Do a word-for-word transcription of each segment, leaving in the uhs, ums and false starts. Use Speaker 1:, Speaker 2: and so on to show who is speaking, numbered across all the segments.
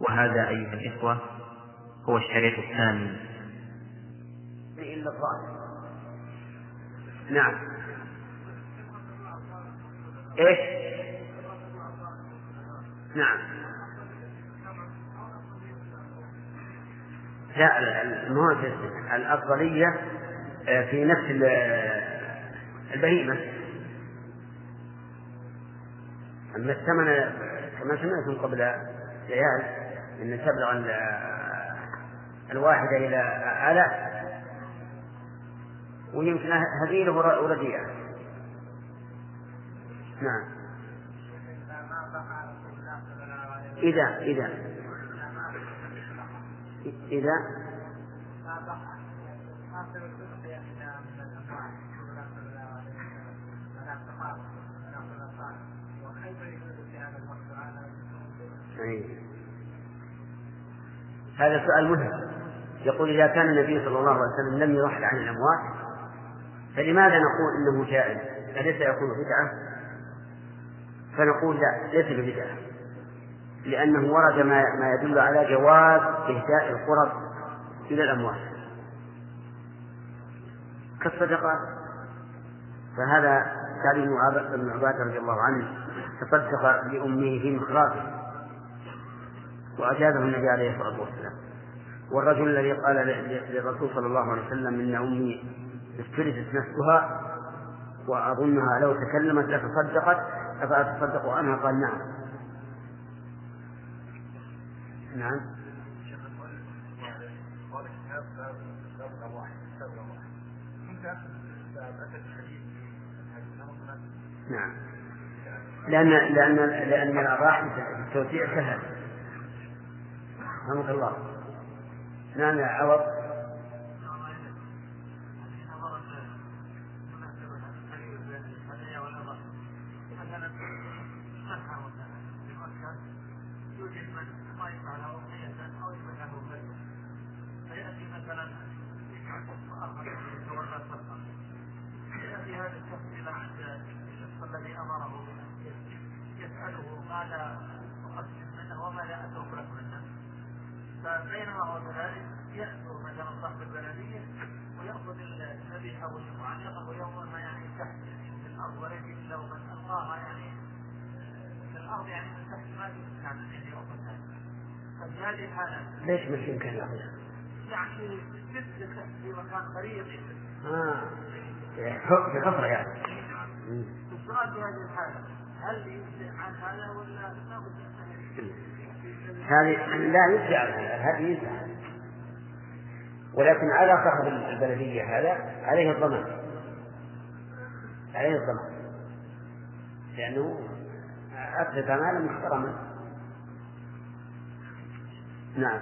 Speaker 1: وهذا أيها الإخوة هو الشريط الثاني.
Speaker 2: إلا الظاهر. نعم. إيش؟ نعم. لا، الأفضلية في نفس البهيمة. أما الثمن كما سمعتم قبل ريال أن تبلغ الواحدة إلى آلاف، ويمكن هذه ورديئة. نعم. إذا إذا إذا هذا سؤال مهم. يقول إذا كان النبي صلى الله عليه وسلم لم يرحل عن الأموات فلماذا نقول إنه جائز؟ أليس يكون بدعة؟ فنقول لا، ليس ببدعة، لأنه ورد ما يدل على جواز إهداء القرب إلى الأموات كالصدقات. فهذا تعليم ابن عبادة رضي الله عنه تصدق لأمه في مخراجه وأجازه النبي عليه الصلاة والسلام. والرجل الذي قال للرسول صلى الله عليه وسلم إن أمي استلفت نفسها وأظنها لو تكلمت لتصدقت أفأتصدق عنها؟ قال نعم. نعم. نعم. لأن لأن لأن الراحة التوسيع سهل. رحمك الله. نعم يا عوض.
Speaker 3: الذي أمره يسأله ماذا أقسم منه وماذا أتوقف منه، فبينما هو كذلك يأتوا مثلا صاحب البلدية ويأخذ الذبيحة والمعلقة ويومها يعني تحت في الأرض وليس إلا ومن ألقاها يعني في الأرض يعني من تحت ما يمكن أن يأخذها. ففي هذه الحالة
Speaker 2: ليش مش يمكن يأخذها؟
Speaker 3: يعني جد في مكان قريب.
Speaker 2: آه في حفرة يعني.
Speaker 3: السؤال في هذه الحالة هل يمكن عن هذا ولا لا؟
Speaker 2: هذه لا يمكن هذه يمكن، ولكن على صاحب البلدية هذا عليه الضمان، عليه الضمان لأنه أفسد مالا محترما. نعم.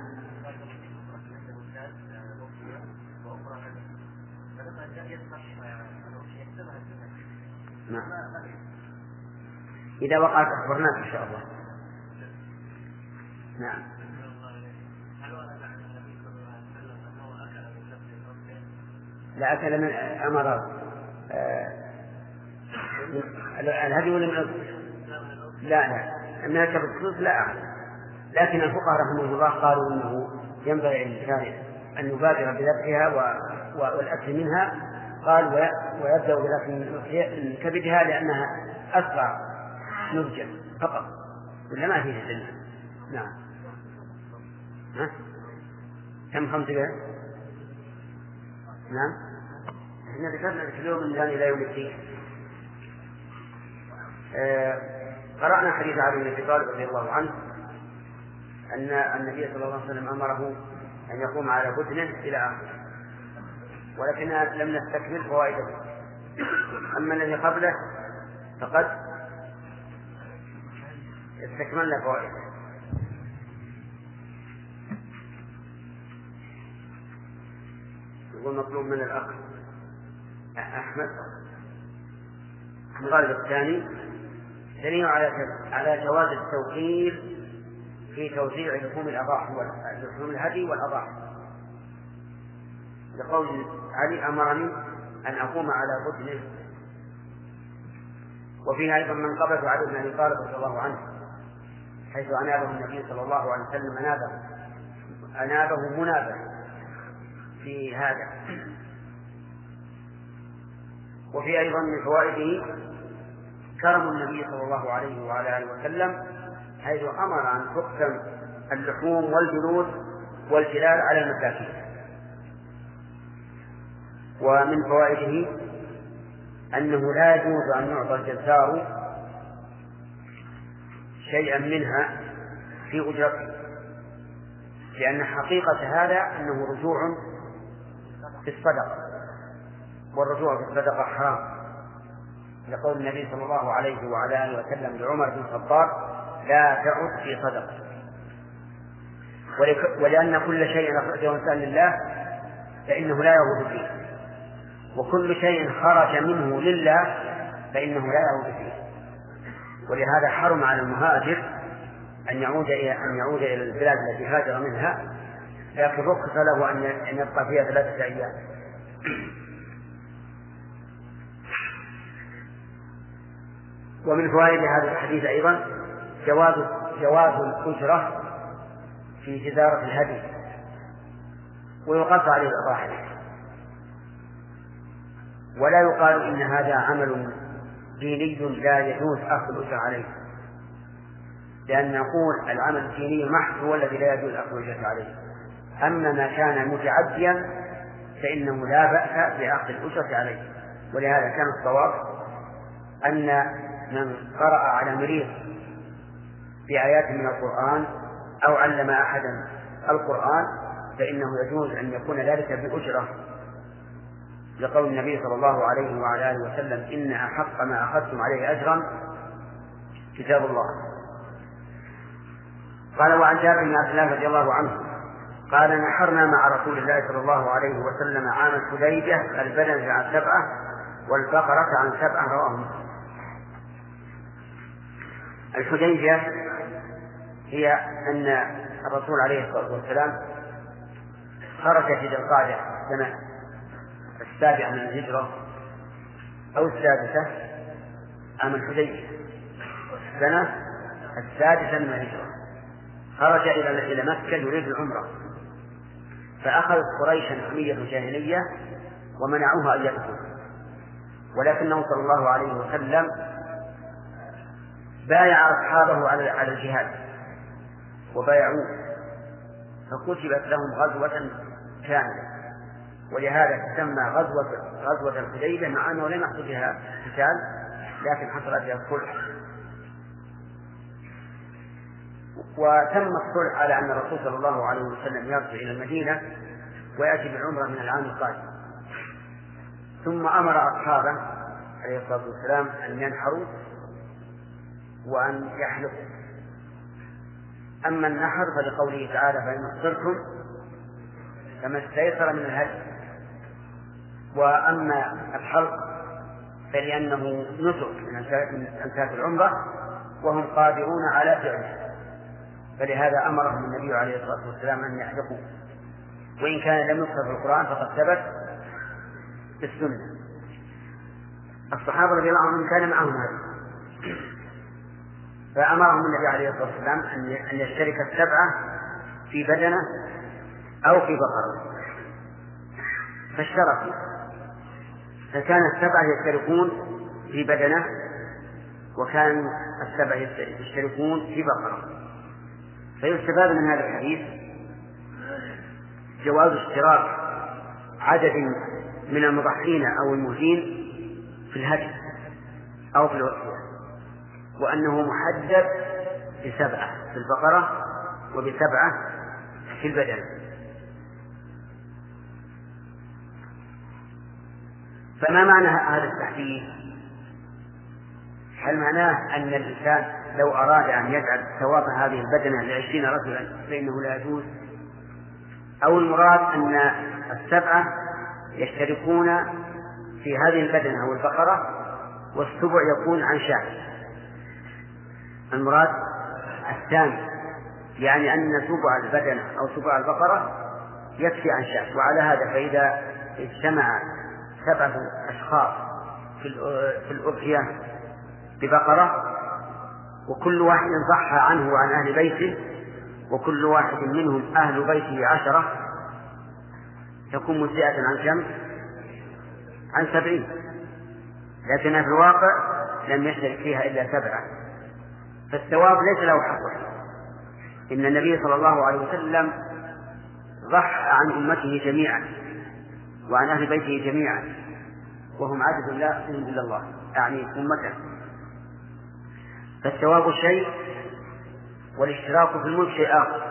Speaker 2: نعم. إذا وقعت أخبرناك إن شاء الله. نعم. لا أكل من أمر آه الهدي ولا من لا لا من أكل الخصوص لا أعلم، لكن الفقهاء رحمه الله قالوا إنه ينبغي للإنسان أن يبادر بذبحها والأكل منها، قال ويبدأ بالأكل كبدها لأنها أسرع نضجا فقط ولا ما فيها دليل. نعم. ها؟ كم خمسة بها؟ نعم. احنا ذكرنا اليوم من الآن إلى يوم الدين. آه قرأنا حديث علي بن أبي طالب رضي الله عنه أن النبي صلى الله عليه وسلم أمره أن يقوم على بدنه إلى آخره، ولكننا لم نستكمل فوائده. أما الذي قبله فقد استكملنا فوائده. يقول مطلوب من الأخ أحمد الغالب الثاني دليل على جواز التوكيل في توزيع لحوم الأضاحي ولحوم الهدي والأضاحي، لقول علي أمرني أن أقوم على بدنه. وفيها أيضا من قبض علي بن أبي طالب رضي الله عنه حيث أنابه النبي صلى الله عليه وسلم أنابه أنابه منابه في هذا. وفي أيضا من فوائده كرم النبي صلى الله عليه وعلى آله وسلم، حيث أمر أن تقسم اللحوم والجلود والجلال على المساكين. ومن فوائده أنه لا يجوز أن يعطى الجزار شيئا منها في أجرته، لأن حقيقة هذا أنه رجوع في الصدقة، والرجوع في الصدقة حرام، لقول النبي صلى الله عليه وعلى آله وسلم لعمر بن الخطاب: لا تعد في صدقة. ولأن كل شيء أخرجه الإنسان لله فإنه لا يعود فيه، وكل شيء خرج منه لله فإنه لا يعود فيه. ولهذا حرم على المهاجر أن يعود إلى أن يعود إلى البلاد التي هاجر منها، لكن رخص له أن يبقى فيها ثلاثة أيام. ومن فوائد هذا الحديث أيضا جواز جواز الأجرة في تجارة الهدي، ويقاس عليه الأضاحي، ولا يقال إن هذا عمل ديني لا يجوز أخذ الأجرة عليه، لأن نقول العمل الديني محض هو الذي لا يجوز أخذ الأجرة عليه. أما ما كان متعديا فإنه لا بأس بأخذ الأجرة عليه. ولهذا كان الصواب أن من قرأ على مريض بآيات من القرآن أو علم أحدا القرآن فإنه يجوز أن يكون ذلك بأجرة، لقول النبي صلى الله عليه وعلى آله وسلم: إن أحق ما أخذتم عليه أجرا كتاب الله. قال: وعن جابر بن عبد الله رضي الله عنه قال: نحرنا مع رسول الله صلى الله عليه وسلم عام الحديبية البدنة عن سبعة والبقرة عن سبعة، رواه مسلم. الحديبية هي أن الرسول عليه الصلاة والسلام خرج في ذي القعدة السنة السابعة من الهجرة أو السادسة، عام الحديبية السنة السادسة من الهجرة، خرج إلى إلى مكة يريد العمرة، فأخذت قريشا حمية الجاهلية ومنعوها أن يدخل، ولكنه صلى الله عليه وسلم بايع أصحابه على على الجهاد وبايعوه، فكتبت لهم غزوة كاملة، ولهذا تسمى غزوة غزوة الحديبية، مع أنه لم يحصل فيها قتال لكن حصل فيها الصلح. وتم الصلح على أن الرسول صلى الله عليه وسلم يرجع إلى المدينة ويأتي بالعمرة من العام القادم. ثم أمر أصحابه عليه الصلاة والسلام أن ينحروا وأن يحلقوا. أما النحر فلقوله تعالى: فإن اضطرتم فما استيسر من الهدي. وأما الحلق فلأنه نسك من أنساك العمرة وهم قادرون على فعله، فلهذا أمرهم النبي عليه الصلاة والسلام أن يحلقوا، وإن كان لم يذكر في القرآن فقد ثبت في السنة. الصحابة رضي الله عنهم كان معهم هذا، فأمرهم النبي عليه الصلاة والسلام أن يشترك السبعة في بدنة أو في بقرة، فاشتركوا، فكان السبعة يشتركون في بدنة وكان السبعة يشتركون في بقرة. فيستفاد من هذا الحديث جواز اشتراك عدد من المضحين أو المهدين في الهدي أو في الوصية، وأنه محدد بسبعة في البقرة وبسبعة في البدن. فما معنى هذا التحديد؟ هل معناه أن الإنسان لو أراد أن يجعل ثواب هذه البدنة لعشرين رجلا فإنه لا يجوز، أو المراد أن السبعة يشتركون في هذه البدنة أو البقرة والسبع يكون عن شاة؟ المراد الثاني، يعني أن سبع البدنة أو سبع البقرة يكفي عن شاة. وعلى هذا فإذا اجتمع سبعة أشخاص في الأضحية ببقرة وكل واحد ضحى عنه وعن أهل بيته، وكل واحد منهم أهل بيته عشرة، تكون مجزئة عن كم؟ عن سبعين، لكن في الواقع لم يشترك فيها إلا سبعة، فالثواب ليس له حصر. إن النبي صلى الله عليه وسلم ضحى عن أمته جميعا وعن أهل بيته جميعا، وهم عدد لا يحصيهم إلا الله، يعني أمته، فالثواب شيء والاشتراك في الملك شيء آخر.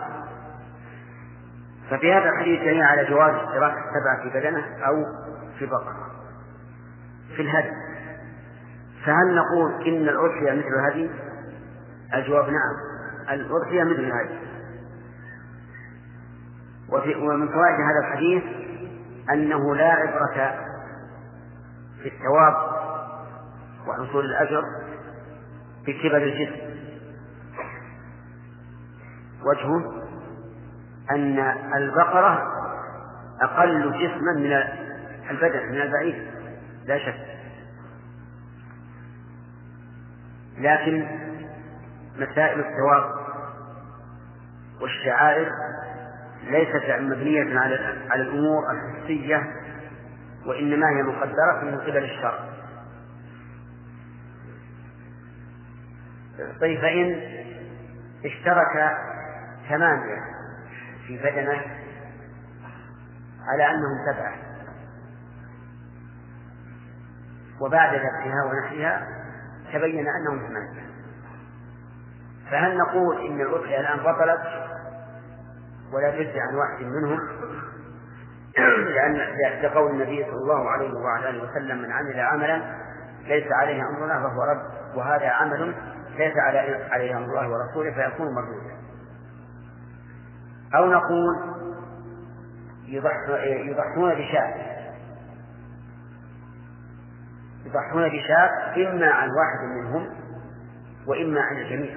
Speaker 2: ففي هذا الحديث دليل على جواز اشتراك السبعة في بدنه أو في بقرة في الهدي. فهل نقول إن الأضحية مثل الهدي؟ الجواب نعم، الأضحية مثل الهدي. ومن فوائد هذا الحديث أنه لا عبرة في الثواب وحصول الأجر بكبر الجسم. وجهه أن البقرة أقل جسما من البدن من البعير لا شك، لكن مسائل الثواب والشعائر ليست مبنية على الأمور الحسية، وإنما هي مقدرة من قبل الشرع. طيب، فإن اشترك ثمانية في بدنه على أنهم سبعة، وبعد ذبحها ونحرها تبين أنهم ثمانية، فهل نقول إن الأضحية الآن بطلت ولا تجزي عن واحد منهم؟ لأن لقول النبي صلى الله عليه وعلى آله وسلم: من عمل عملا ليس عليه أمرنا فهو رد، وهذا عمل ليس عليه أمر الله ورسوله فيكون مردودا. أو نقول يضحون بشاة يضحون بشاة إما عن واحد منهم وإما عن الجميع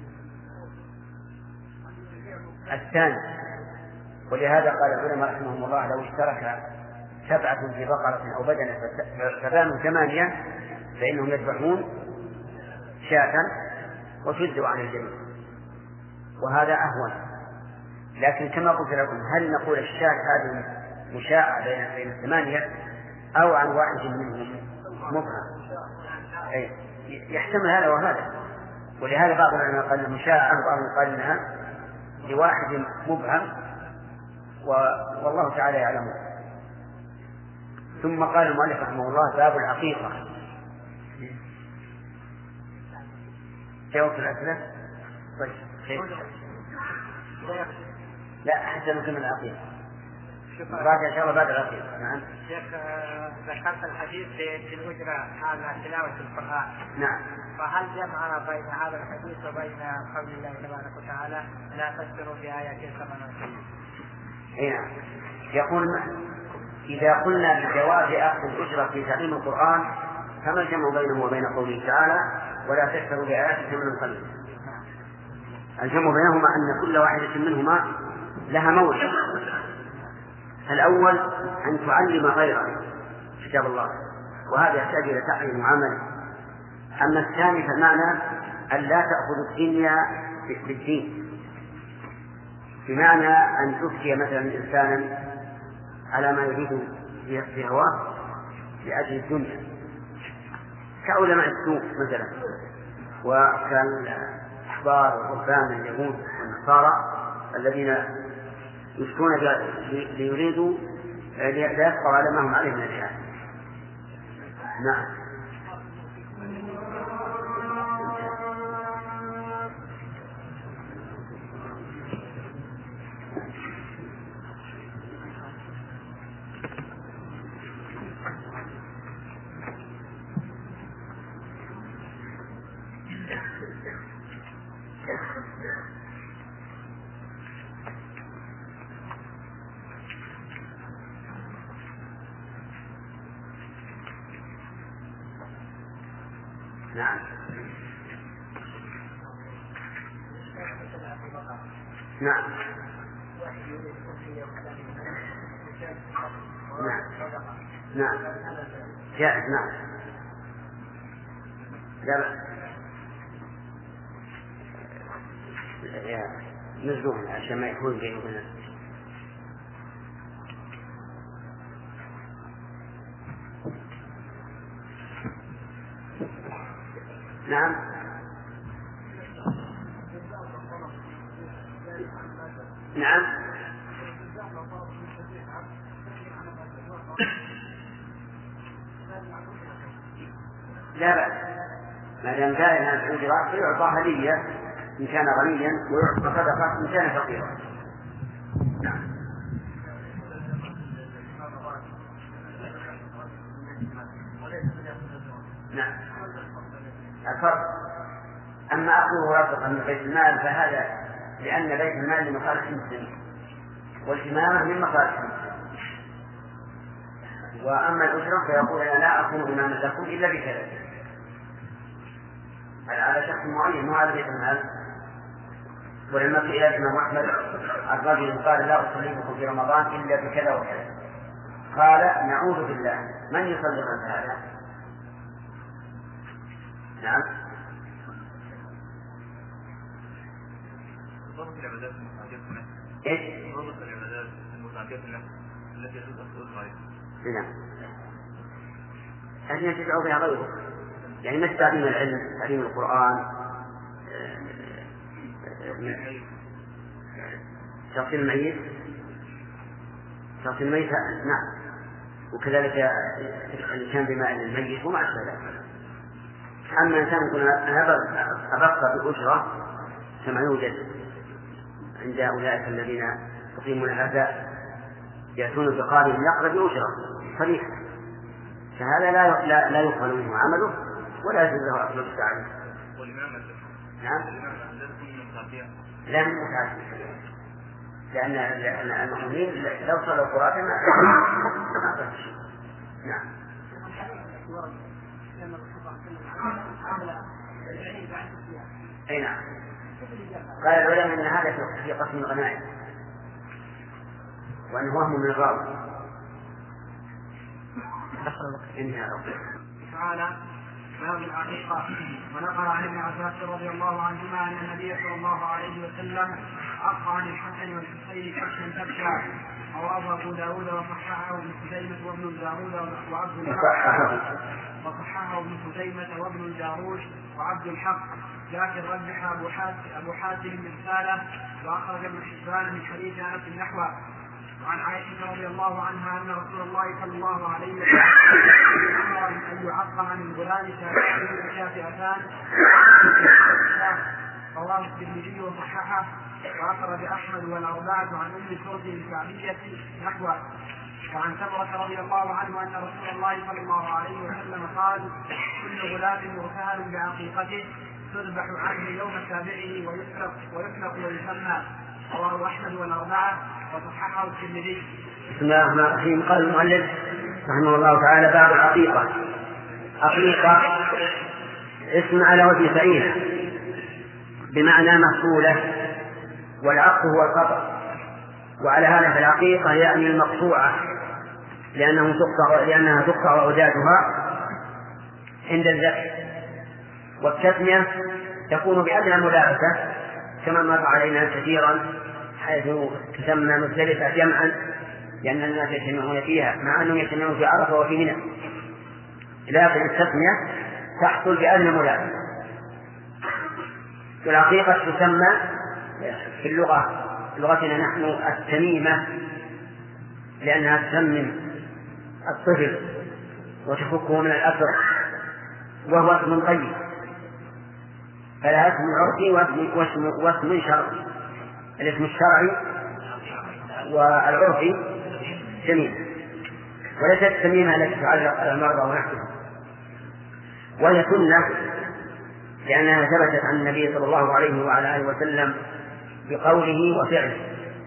Speaker 2: الثاني. ولهذا قال العلماء رحمهم الله: لو اشترك سبعة في بقرة أو بدنة فكانوا ثمانية فإنهم يذبحون شاة وتجزئ عن الجميع، وهذا أهون. لكن كما قلت لكم، هل نقول الشاة هذه مشاعة بين الثمانية أو عن واحد منهم مبهم؟ أي يحتمل هذا وهذا. ولهذا بعض العلماء قال مشاعة وبعضهم قال إنها لواحد مبهم، والله تعالى يعلمه. ثم قال المؤلف رحمه الله: باب العقيقة. جاوب في الأسئلة؟ طيب خير. لا حتى نكمل العقيقة بعد إن شاء الله بعد العقيقة. نعم.
Speaker 3: شيخ، ذكرت الحديث في الأجرة على تلاوة القرآن.
Speaker 2: نعم.
Speaker 3: فهل جمعنا بين هذا الحديث وبين قول الله تبارك وتعالى: لا تشتروا بآياتي ثمنا قليلا؟
Speaker 2: اي نعم. يقول: إذا قلنا بجواز أخذ الأجرة في تعليم القرآن فما الجمع بينه وبين قوله تعالى: ولا تشتروا بآياتي ثمنا قليلا؟ الجمع بينهما أن كل واحدة منهما لها موضع. الأول أن تعلم غيرك كتاب الله، وهذا يحتاج إلى تعليم وعمل. أما الثاني فمعنى أن لا تأخذ الدنيا بالدين، بمعنى أن تفتي مثلا إنسانا على ما يريد في هواه لأجل الدنيا، كعلماء السوق مثلا، وكالأحبار والرهبان اليهود والنصارى الذين يفتون ليريدوا ليبقوا على ما هم عليه من الجهاد. نعم. نعم. نعم. نعم. نعم. جائز. نعم. لا لا. نزلوهم عشان ما يكون بينهم الناس. نعم. نعم. لا بأس ما دام جاء الناس الأجرة فيعطى هدية إن كان غنيا ويعطى صدقة إن كان فقيرا. نعم. نعم. الفرق أما أخذه رزقا من بيت المال فهذا لأن بيت المال لمصالح المسلمين والإمامة من مصالح المسلمين. وأما الأجرة فيقول أنا لا أكون إماما لكم إلا بكذا على شخص معين مو على بيت المال. ولما سئل الإمام أحمد عن رجل قال لا أصليكم في رمضان إلا بكذا وكذا قال نعوذ بالله من يصلي عن هذا. نعم.
Speaker 1: ضبط العبادات المتعدية في النفس.
Speaker 2: إيش؟
Speaker 1: ضبط العبادات المتعدية في النفس التي يجوز أن تؤذى.
Speaker 2: نعم. هذه تدعو بها غيره يعني مثل تعليم العلم تعليم القرآن تغسيل الميت تغسيل الميت نعم وكذلك الإتيان بماء الميت وما أشبه ذلك. أما إنسان يكون أبقى بأجرة كما يوجد عند أولئك الذين يقيمون العزاء يأتون بقارئ يقرأ بأجرة صريحة فهذا لا لا لا يقبل منه عمله ولا يجوز له أكل الساعة. نعم. لا من متعدد لأن لأن المؤمنين لو صلوا القرآن ما ما شيء. نعم. أي نعم. قال العلماء أن هذا في قسم الغنائم وأنه وهم من الراوي.
Speaker 3: تعالى باب العقيقة. ونقل عن ابن عباس رضي الله عنهما أن النبي صلى الله عليه وسلم عق عن الحسن والحسين كبشا كبشا رواه أبو داود وصححه ابن خزيمة وابن الجارود وعبد الحق وصححه ابن خزيمة وابن الجارود وعبد الحق لكن رجح أبو حاتم أبو حاتم مرساله وأخرج ابن حبان من حديث أنس النحو. وعن عائشة رضي الله عنها أن رسول الله صلى الله عليه وسلم أمر أن يعق عن الغلام شافئتان رواه الترمذي وصححه وأخرج أحمد والأربعة عن أم كرد الكعبية نحوه. وعن سمرة رضي الله عنه أن رسول الله صلى الله عليه وسلم قال كل غلام مرتهن بعقيقته تذبح عنه يوم سابعه ويفلق ويفلق ويسمى رواه أحمد والأربعة وصححه الترمذي.
Speaker 2: بسم الله الرحمن الرحيم. قال المؤلف رحمه الله تعالى باب العقيقة. عقيقة اسم على وجه فعيلة بمعنى مفعولة والعق هو القطع وعلى هذا فالعقيقة يعني المقطوعة لأنه تقطع لأنها تقطع أودادها عند الذبح. والتسمية تكون بأدنى ملابسة كما مر علينا كثيرا حيث تسمى مختلفة جمعا لأن الناس يجتمعون فيها مع أنهم يجتمعون في عرفة وفي منى لكن التسمية تحصل بأدنى ملابسة. والعقيقة تسمى في اللغة لغتنا نحن التميمة لأنها تسمم الطفل وتفكه من الأسر وهو اسم طيب فلا اسم عرفي واسم, واسم شرعي. الاسم الشرعي والعرفي تميمة وليست التميمة التي تعلق على المرضى ونحوها. وهي سنة لأنها ثبتت عن النبي صلى الله عليه وعلى آله وسلم بقوله وفعله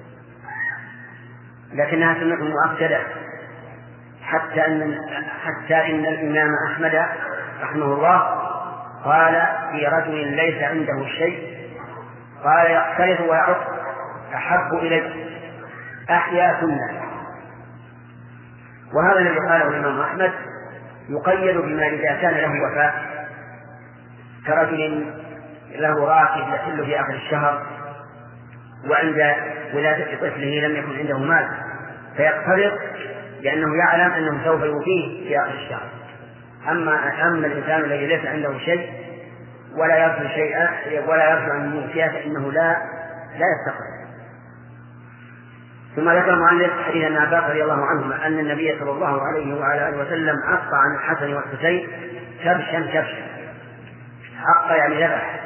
Speaker 2: لكنها سنة مؤكدة حتى أن حتى إن الإمام أحمد رحمه الله قال في رجل ليس عنده شيء قال يقترض ويعق أحب إليه أحيا سنة. وهذا الذي قاله الإمام أحمد يقيد بما إذا كان له وفاء كرجل له راكب يحل في آخر الشهر وعند ولادة طفله لم يكن عنده مال فيقترض لأنه يعلم أنه سوف يوفيه في آخر الشهر. أما أما الإنسان الذي ليس عنده شيء ولا يرجو شيئا ولا يرجو أن يوفيه فإنه لا لا يستقر. ثم ذكر المؤلف حديث ابن عباس رضي الله عنهما أن النبي صلى الله عليه وعلى آله وسلم عق عن الحسن والحسين كبشا كبشا. عق يعني ذبح،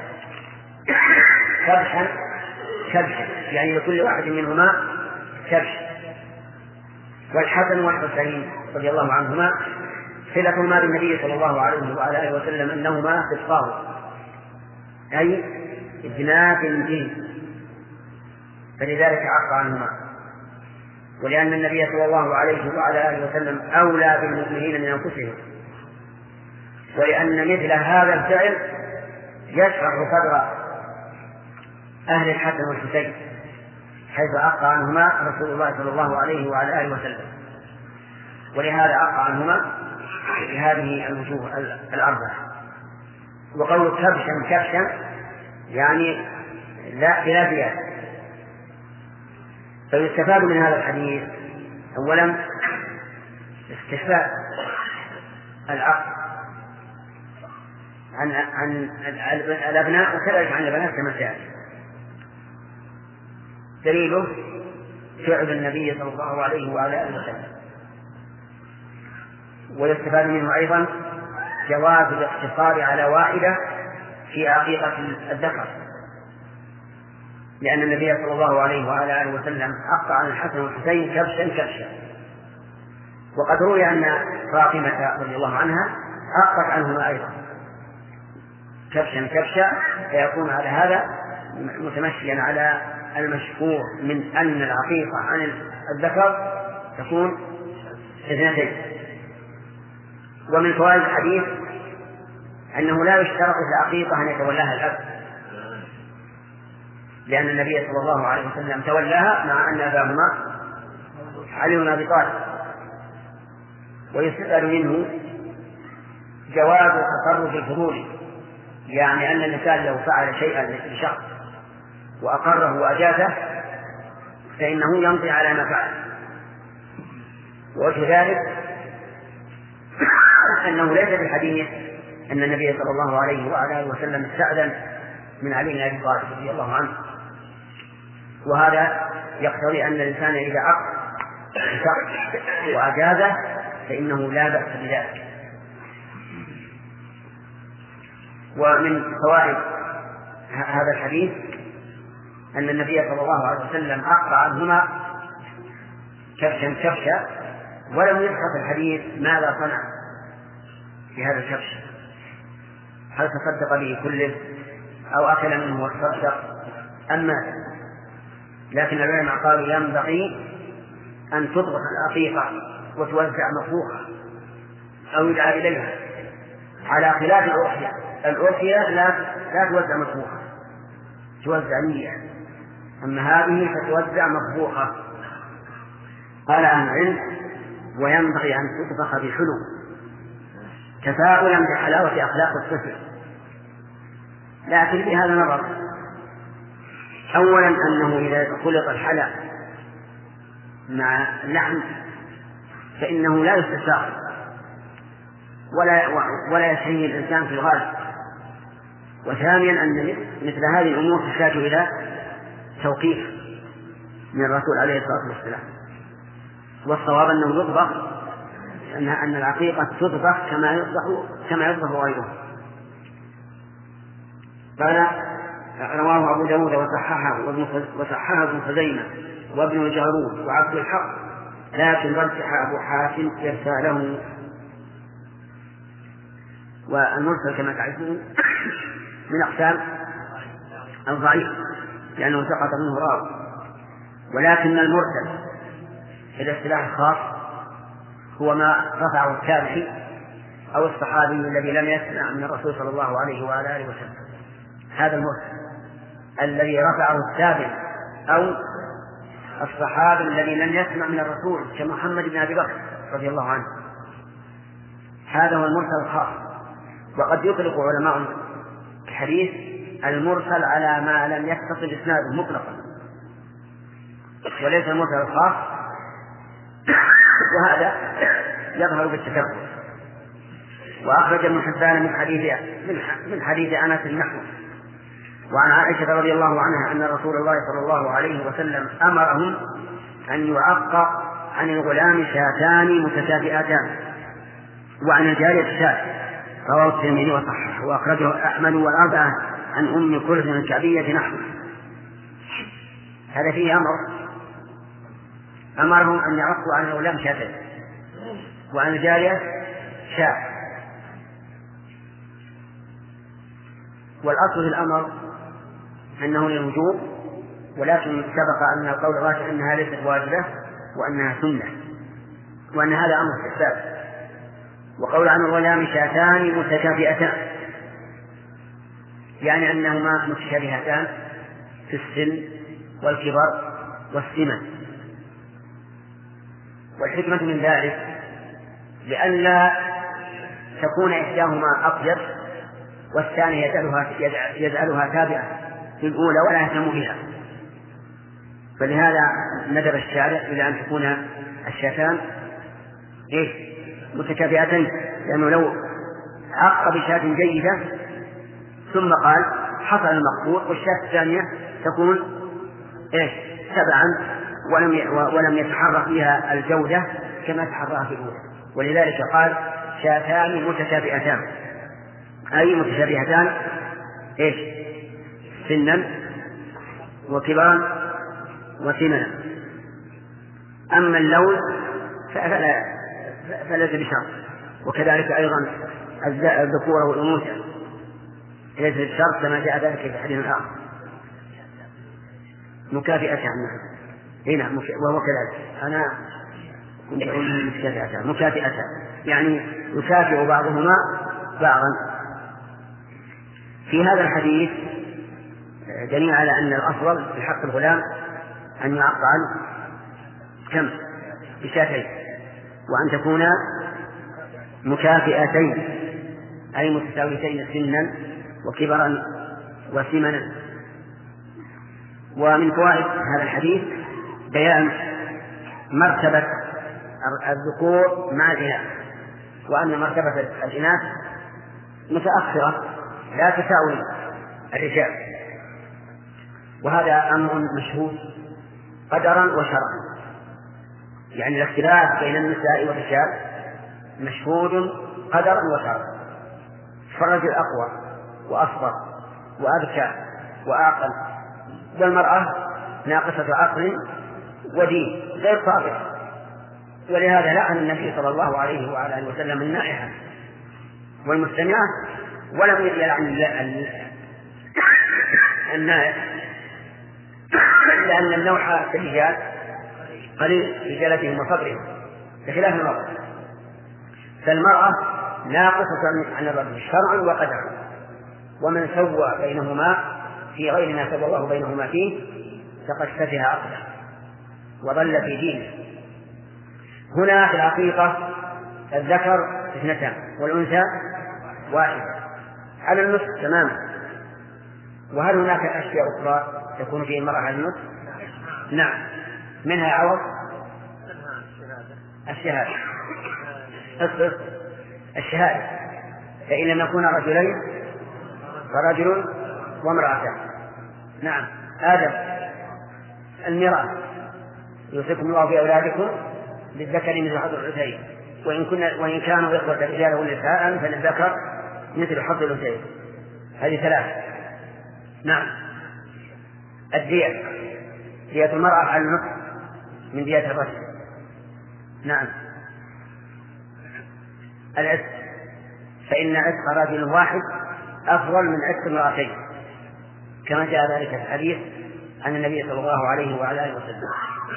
Speaker 2: كبشا كبشا يعني لكل واحد منهما كبش. والحسن والحسين رضي الله عنهما صلتهما بالنبي صلى الله عليه وعلى آله وسلم أنهما صدقاه أي ابنا بنته، فلذلك عق عنهما. ولأن النبي صلى الله عليه وعلى آله وسلم أولى بالمؤمنين من أنفسهم، ولأن مثل هذا الفعل يشرح صدر أهل الحسن والحسين حيث عق عنهما رسول الله صلى الله عليه وعلى آله وسلم، ولهذا عق عنهما بهذه الوجوه الأربعة. وقول كبشا كبشا يعني لا بلا زيادة. فيستفاد من هذا الحديث أولا استحباب العقل عن عن الأبناء وكذلك عن البنات كما سيأتي. دليله فعل النبي صلى الله عليه وعلى آله وسلم. ويستفاد منه أيضا جواز الاقتصار على واحدة في عقيقة الذكر، لأن النبي صلى الله عليه وعلى آله وسلم عق عن الحسن والحسين كبشا كبشا. وقد روي أن فاطمة رضي الله عنها عقت عنهما أيضا كبشا كبشا، فيكون على هذا متمشيا على المشهور من أن العقيقة عن الذكر تكون اثنتين. ومن فوائد الحديث أنه لا يشترط في العقيقة أن يتولاها الأب، لأن النبي صلى الله عليه وسلم تولاها مع أن أباهما علي بن أبي طالب. ويستفاد منه جواز التصرف الفضولي، يعني أن الإنسان لو فعل شيئا لشخص وأقره وأجازه فإنه يمضي على ما فعل. ووجه ذلك أنه ليس في الحديث أن النبي صلى الله عليه وعلى آله وسلم استأذن من علي بن أبي طالب رضي الله عنه، وهذا يقتضي أن الإنسان إذا عقد شخص وأجازه فإنه لا بأس بذلك. ومن فوائد هذا الحديث أن النبي صلى الله عليه وسلم عق عنهما كبشا كبشا، ولم يذكر في الحديث ماذا صنع في هذا الكبش، هل تصدق به كله أو أكل منه واتصدق أم مات. لكن العلماء قالوا ينبغي أن تطبخ العقيقة وتوزع مطبوخة أو يدعى إليها، على خلاف الأضحية. الأضحية لا لا توزع مطبوخة، توزع نية، أما هذه فتوزع مطبوخة. قال أهل العلم وينبغي أن تطبخ بحلو تفاؤلا بحلاوة أخلاق الطفل. لكن بهذا نظر، أولا أنه إذا خلط الحلى مع اللحم فإنه لا يستساغ ولا ولا يشهي الإنسان في الغالب. وثانيا أن مثل هذه الأمور تحتاج إلى توقيف من الرسول عليه الصلاة والسلام. والصواب أنه يطبخ، أن أن العقيقة تطبخ كما يطبخ كما يطبخ غيره. قال رواه أبو داود وصححه وصححه ابن خزيمة وابن الجارود وعبد الحق، لكن رجح أبو حاتم إرساله. والمرسل كما تعرفون من أقسام الضعيف لأنه سقط منه راوي، ولكن المرسل في الاصطلاح الخاص هو ما رفعه التابعي أو الصحابي الذي لم يسمع من الرسول صلى الله عليه وعلى آله وسلم. هذا المرسل الذي رفعه التابعي أو الصحابي الذي لم يسمع من الرسول كمحمد بن أبي بكر رضي الله عنه، هذا هو المرسل الخاص. وقد يطلق علماء الحديث المرسل على ما لم يتصل إسناده مطلقا، وليس المرسل الخاص، وهذا يظهر بالتكبر. وأخرج ابن حبان من حديث من حديث أنس نحوه. وعن عائشة رضي الله عنها أن رسول الله صلى الله عليه وسلم أمرهم أن يعق عن الغلام شاتان متكافئتان وعن الجارية شاة، رواه الترمذي وصححه. وأخرجه أحمد والأربعة عن أم كلثوم الكعبية نحوه. هذا فيه أمر، أمرهم أن يعقوا عن الغلام شاتين وعن الجارية شاة. والأصل في الأمر أنه للوجوب، ولكن سبق أن القول الراجح أنها ليست واجبة وأنها سنة، وأن هذا أمر استحباب. وقول عن الغلام شاتان متكافئتان يعني أنهما متشابهتان في السن والكبر والسمن. والحكمة من ذلك لئلا تكون إحداهما أطيب والثانية يجعلها, يجعلها تابعة في الأولى ولا يهتم بها. فلهذا ندب الشارع إلى أن تكون الشاتان إيه؟ متكافئتين، لأنه لو عق بشاة جيدة ثم قال حصل المقصود والشاة الثانية تكون إيه؟ تبعا ولم ولم يتحرك فيها الجودة كما تحركها في الأولى. ولذلك قال شاتان متكافئتان أي متشابهتان إيش؟ سنا وكبرا وسمنا. أما اللون فلا فليس بشرط، وكذلك أيضا الذكورة والأنوثة ليس بشرط كما جاء ذلك في حديث آخر. مكافئتان هنا وهو كذلك. أنا كنت أقول مكافئتان مكافئتان يعني يكافئ بعضهما بعضا. في هذا الحديث دليل على أن الأفضل في حق الغلام أن يعق عنه كم بشاتين، وأن تكونا مكافئتين أي متساويتين سنا وكبرا وسمنا. ومن فوائد هذا الحديث بيان مرتبة الذكور مع الإناث، وأن مرتبة الإناث متأخرة لا تساوي الرجال، وهذا أمر مشهود قدرا وشرعا. يعني الاختلاف بين النساء والرجال مشهود قدرا وشرعا. فالرجل أقوى وأصبر وأذكى وأعقل، والمرأة ناقصة عقل ودين غير صالح. ولهذا لعن النبي صلى الله عليه وعلى آله وسلم النائحة والمستمعة، ولم يلعن النائح، لأن النوح في الرجال قليل في جلدهم وصبرهم بخلاف المرأة. فالمرأة ناقصة عن الرجل شرعا وقدرا، ومن سوى بينهما في غير ما سوى الله بينهما فيه فقد سفه عقله وضل في دينه. هنا في الحقيقة الذكر اثنتان والأنثى واحدة على النصف تماما. وهل هناك أشياء أخرى تكون فيه المرأة على النصف؟ نعم، منها عوض الشهادة الصدق الشهادة، فإن لم يكون رجلين فرجل وامرأتان. نعم. آدم الميراث يوصيكم الله في أولادكم للذكر مثل حظ الأنثيين، وإن كنا وإن كانوا إخوة رجالا ونساء فللذكر مثل حظ الأنثيين. هذه ثلاثة. نعم. الدية دية المرأة على النصف من دية الرجل. نعم. العتق، فإن عتق رجل واحد أفضل من عتق امرأتين، كما جاء ذلك في الحديث عن النبي صلى الله عليه وعلى آله وسلم.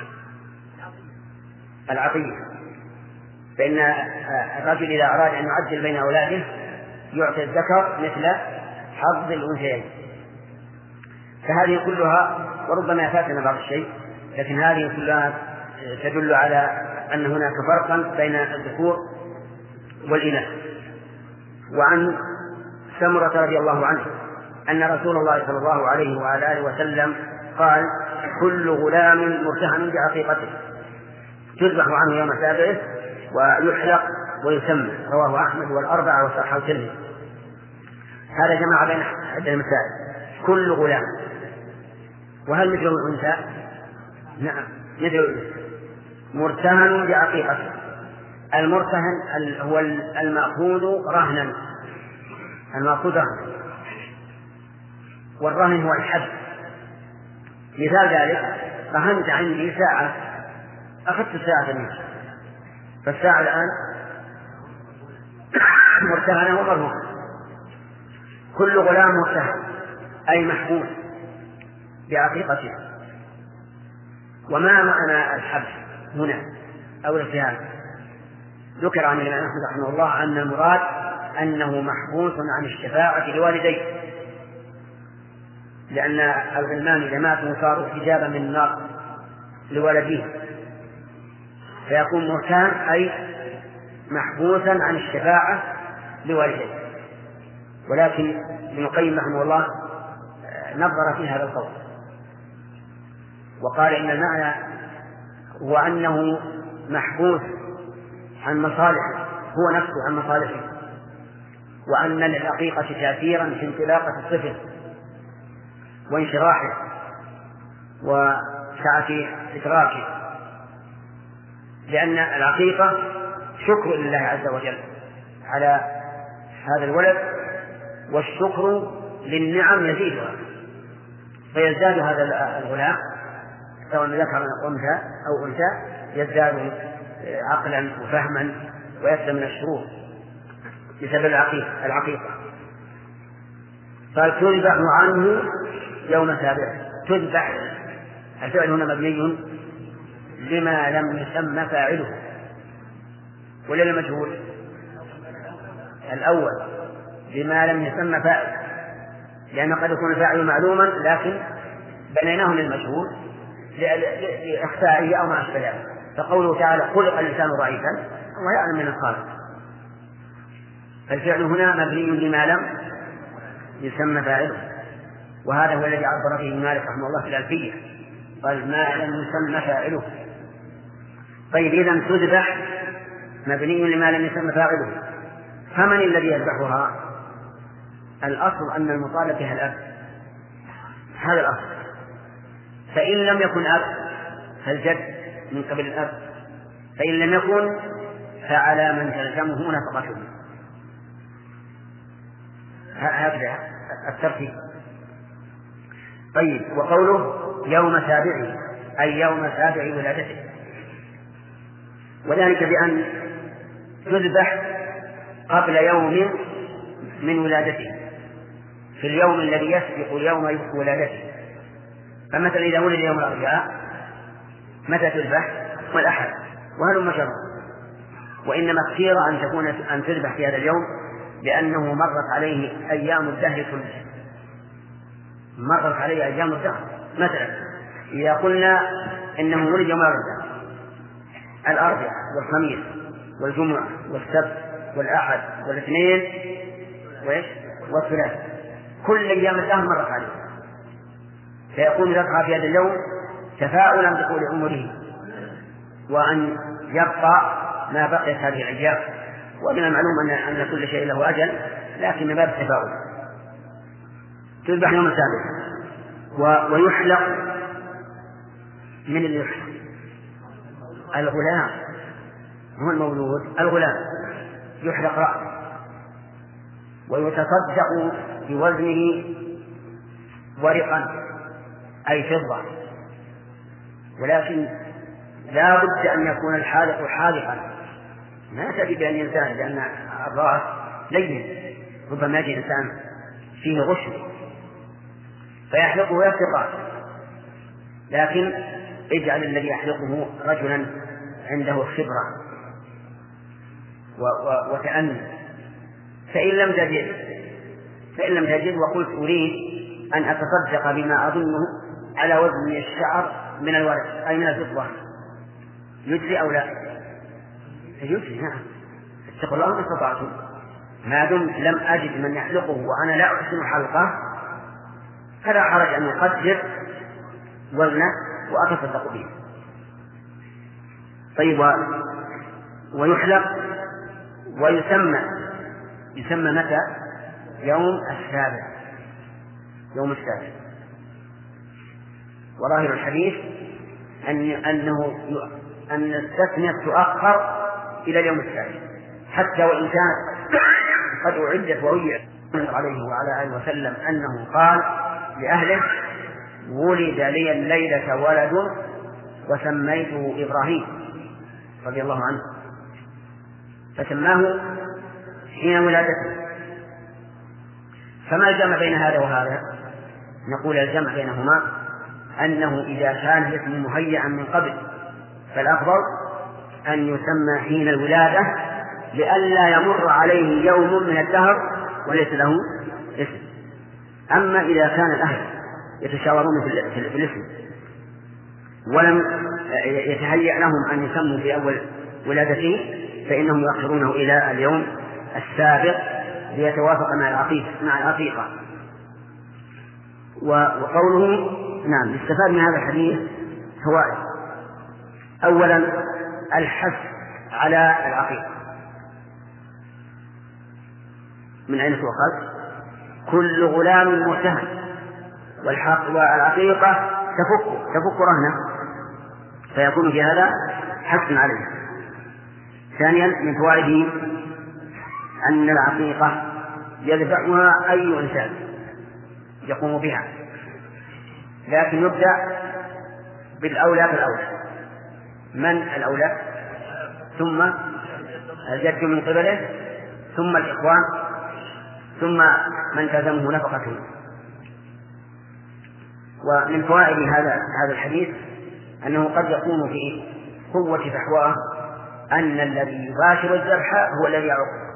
Speaker 2: العطية، فإن الرجل إذا أراد أن يعدل بين أولاده يعطي الذكر مثل حظ الأنثيين. فهذه كلها، وربما فاتنا بعض الشيء، لكن هذه كلها تدل على أن هناك فرقا بين الذكور والإناث. وعن سمرة رضي الله عنه أن رسول الله صلى الله عليه وعلى آله وسلم قال: كل غلام مرتهن بعقيقته تذبح عنه يوم سابعه ويحلق ويسمى. رواه أحمد والأربعة وصححه الترمذي. هذا جمع بين عدة مسائل. كل غلام، وهل مثل الأنثى؟ نعم مثل الأنثى. مرتهن بعقيقته. المرتهن هو المأخوذ رهنا، المأخوذ رهنا، والرهن هو الحد. مثال ذلك: رهنت عندي ساعة، أخذت الساعة منك، فالساعة الآن مرتهنة ومرهونة. كل غلام مرتهن أي محبوس بعقيقته. وما معنى الحبس هنا أو الارتهان؟ ذكر عن الإمام أحمد رحمه الله أن المراد أنه محبوس عن الشفاعة لوالديه، لأن الغلمان إذا ماتوا صاروا حجابا من النار لولديه، فيكون مرتهن أي محبوسا عن الشفاعة لوالديه. ولكن ابن القيم رحمه الله نظر في هذا القول وقال إن المعنى هو أنه محبوس عن مصالحه، هو نفسه عن مصالحه، وأن للحقيقة تأثيرا في انطلاقة الطفل وانشراحه وسعة إدراكه، لأن العقيقة شكر لله عز وجل على هذا الولد، والشكر للنعم يزيدها، فيزداد هذا الغلام سواء ذكر أو أنثى أو أنثى يزداد عقلا وفهما ويسلم من الشرور بسبب العقيقة العقيقة فتذبح عنه يوم سابعه. تذبح الفعل هنا مبني لما لم يسمى فاعله، ولا المجهول الأول لما لم يسمى فاعل، لأن قد يكون الفاعل معلوما لكن بنيناه للمجهول لإخفائه أو ما أشبه ذلك. فقوله تعالى خلق الإنسان ضعيفا هو يعلم من الخالق، فالفعل هنا مبني لما لم يسمى فاعله، وهذا هو الذي عبر فيه مالك رحمه الله في الألفية، قال ما لم يسمى فاعله. طيب إذن تذبح مبني لما لم يسمى فاعله، فمن الذي يذبحها؟ الأصل أن المطالب بها الأب، هذا الأصل. فإن لم يكن أب فالجد من قبل الأب، فإن لم يكن فعلى من تلزمه نفقته. هكذا الترتيب. طيب وقوله يوم سابعه أي يوم سابع ولادته، وذلك بأن تذبح قبل يوم من ولادته، في اليوم الذي يسبق يوم ولادته. فمثلا إذا ولد يوم الأربعاء متى تذبح؟ والأحد، وهل مجرد. وإنما اختير أن تكون أن تذبح في هذا اليوم لأنه مرت عليه أيام الدهر كله، مرت عليه أيام الدهر. مثلا إذا قلنا إنه ولد يوم الأربعاء، الأربعاء والخميس والجمعة والسبت والأحد والاثنين والثلاث، كل أيام الدهر مرت عليه، فيكون ذبحها في هذا اليوم تفاؤلا بطول عمره وأن يبقى ما بقيت هذه الأيام. ومن المعلوم أن أن كل شيء له أجل، لكن باب التفاؤل. تذبح يوم السابع ويحلق. من اللي يحلق؟ الغلام، هو المولود الغلام يحلق رأسه ويتصدق بوزنه ورقا أي فضة، ولكن لا بد أن يكون الحالق حالقا، ما تجد أن ينسان، لأن الرأس لين ربما يجد إنسان فيه غش فيحلقه ويفتقه، لكن اجعل الذي يحلقه رجلا عنده خبرة وتأني. فإن لم تجد فإن لم تجد وقلت أريد أن أتصدق بما أظنه على وزن الشعر من الورق أي من الفضة، يجزي أو لا؟ يجزي، نعم. اتقوا الله ما استطعتم. ما دمت لم أجد من يحلقه وأنا لا أحسن حلقه فلا حرج أن أقدر وزنه وأتصدق به. طيب، ويحلق ويسمى يسمى متى؟ يوم السابع، يوم السابع. وظاهر الحديث أن أنه أن التسمية تؤخر إلى اليوم السابع، حتى وإن كان قد أعدت وويعت عليه وعلى آله وسلم أنه قال لأهله: ولد لي الليلة ولد وسميته إبراهيم رضي الله عنه، فسماه حين ولادته. فما الجمع بين هذا وهذا؟ نقول الجمع بينهما أنه إذا كان الاسم مهيئا من قبل فالأفضل أن يسمى حين الولادة لئلا يمر عليه يوم من الدهر وليس له اسم. أما إذا كان الأهل يتشاورون في الاسم ولم يتهيأ لهم أن يسموا في أول ولادته فإنهم يؤخرونه إلى اليوم السابق ليتوافق مع العقيقة مع العقيقة. وقوله نعم يستفاد من هذا الحديث فوائد. أولا الحث على العقيقة. من أين تؤخذ؟ كل غلام متهم والعقيقة تفك تفك رهنه، فيكون في هذا حث عليه. ثانيا من فوائده أن العقيقة يذبحها أي إنسان يقوم بها، لكن يبدأ بالأولى فالأولى. من الأولى؟ ثم الجد من قبله، ثم الإخوان، ثم من تلزمه نفقته. ومن فوائد هذا هذا الحديث أنه قد يكون في قوة فحواه أن الذي يباشر الذبح هو الذي يعق،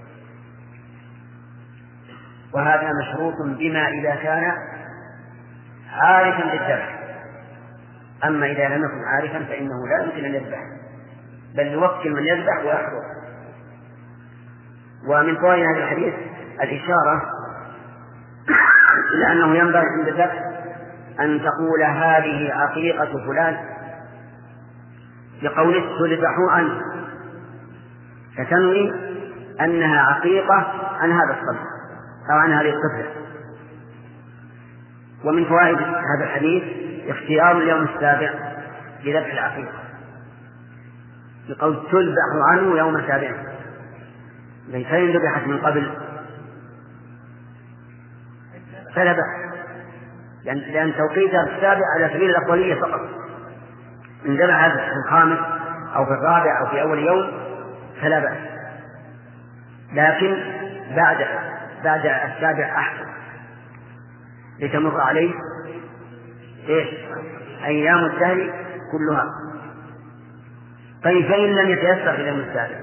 Speaker 2: وهذا مشروط بما إذا كان عارفا بالذبح. أما إذا لم يكن عارفا فإنه لا يمكن أن يذبح، بل يوكل من يذبح ويحضر. ومن فوائد هذا الحديث الإشارة إلى أنه ينبغي عند الذبح أن تقول هذه عقيقة فلان بقوله تذبح أنت، فتنوي أنها عقيقة عن هذا الصبي أو عن هذه الطفلة. ومن فوائد هذا الحديث اختيار اليوم السابع لذبح العقيقة بقول تذبح عنه يوم السابع، فإن ذبحت من قبل فلا بأس، لأن, لأن توقيتها السابع على سبيل الأقوالية فقط. إن ذبحت في الخامس أو في الرابع أو في أول يوم فلا بأس، لكن بعد بعد السابع أحسن لتمر عليه إيش؟ أيام الدهر كلها. طيب فإن لم يتيسر في اليوم السابع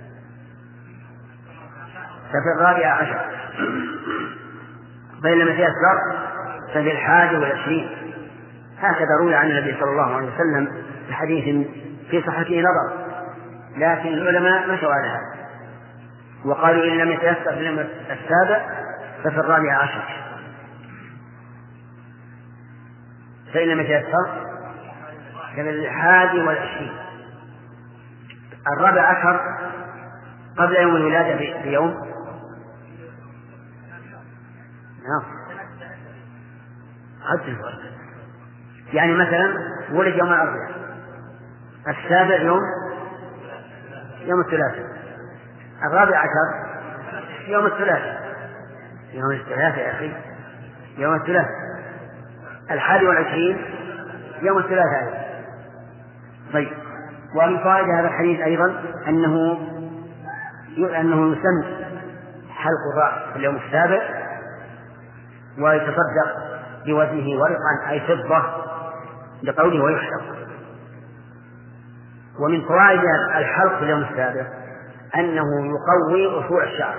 Speaker 2: ففي الرابع عشر، فإن لم يتيسر ففي الحادي والعشرين. هكذا روي عن النبي صلى الله عليه وسلم في حديث في صحته نظر، لكن العلماء مشوا على هذا وقالوا إن لم يتيسر في اليوم السابع ففي الرابع عشر، فإن لم يتيسر ففي الحادي والعشرين. الرابع عشر قبل يوم الولادة بيوم نعم حد يعني مثلا ولد يوم الأربعاء، السابع يوم يوم الثلاثاء، الرابع عشر يوم الثلاثاء يوم الثلاثاء يا أخي يوم الثلاثاء، الحادي والعشرين يوم الثلاثاء. طيب، ومن فوائد هذا الحديث أيضا أنه أنه يسن حلق الرأس في اليوم السابع ويتصدق بوزنه ورقا أي فضة لقوله ويحلق. ومن فوائد الحلق في اليوم السابع أنه يقوي أصول الشعر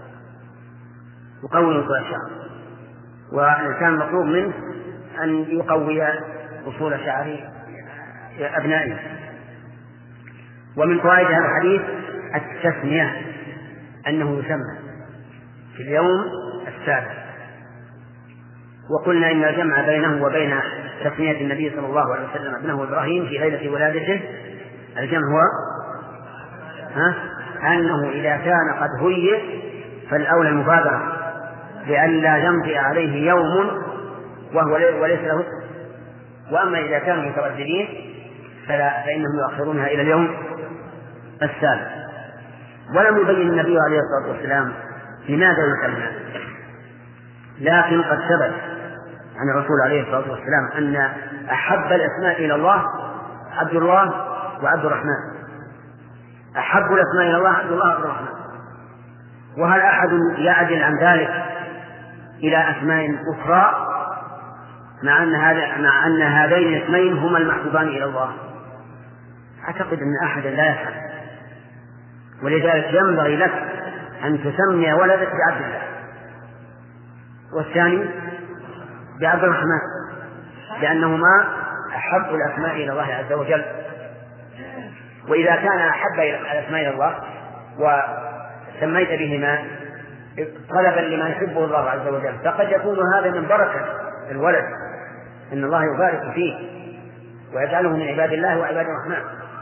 Speaker 2: يقوي أصول الشعر والإنسان مطلوب منه أن يقوي أصول شعر أبنائه. ومن فوائد هذا الحديث التسمية، أنه يسمى في اليوم السابع. وقلنا إن الجمع بينه وبين تسمية النبي صلى الله عليه وسلم ابنه إبراهيم في ليلة ولادته الجمع هو ها؟ أنه إذا كان قد هيئ فالأولى المبادرة لئلا يمضي عليه يوم وهو وليس له اسم. وأما إذا كانوا مترددين فلا فإنهم يؤخرونها إلى اليوم السابع. ولم يبين النبي عليه الصلاة والسلام لماذا يسمى، لكن قد ثبت عن الرسول عليه الصلاة والسلام أن أحب الأسماء إلى الله عبد الله وعبد الرحمن. أحب الأسماء إلى الله عبد الله وعبد الرحمن. وهل أحد يعدل عن ذلك إلى أسماء أخرى مع أن هذا مع أن هذين الاسمين هما المحبوبان إلى الله؟ أعتقد أن أحدا لا يفعل. ولذلك ينبغي لك أن تسمي ولدك بعبد الله والثاني بعبد الرحمن، لأنهما أحب الأسماء إلى الله عز وجل. وإذا كان أحب الأسماء إلى الله وسميت بهما طلبا لما يحبه الله عز وجل فقد يكون هذا من بركة الولد، إن الله يبارك فيه ويجعله من عباد الله وعباد الرحمن.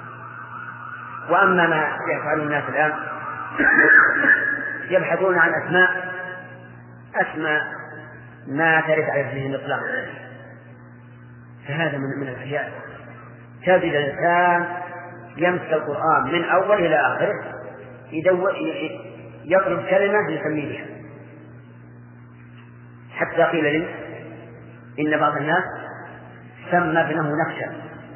Speaker 2: وأما ما يفعل الناس الآن يبحثون عن أسماء أسماء ما ترد على ذهنهم إطلاقا، فهذا من من الأشياء. تجد الإنسان يمسك القرآن من أول إلى آخره يطلب كلمة يسمي بها، حتى قيل لي إن بعض الناس سمى ابنه نكشة،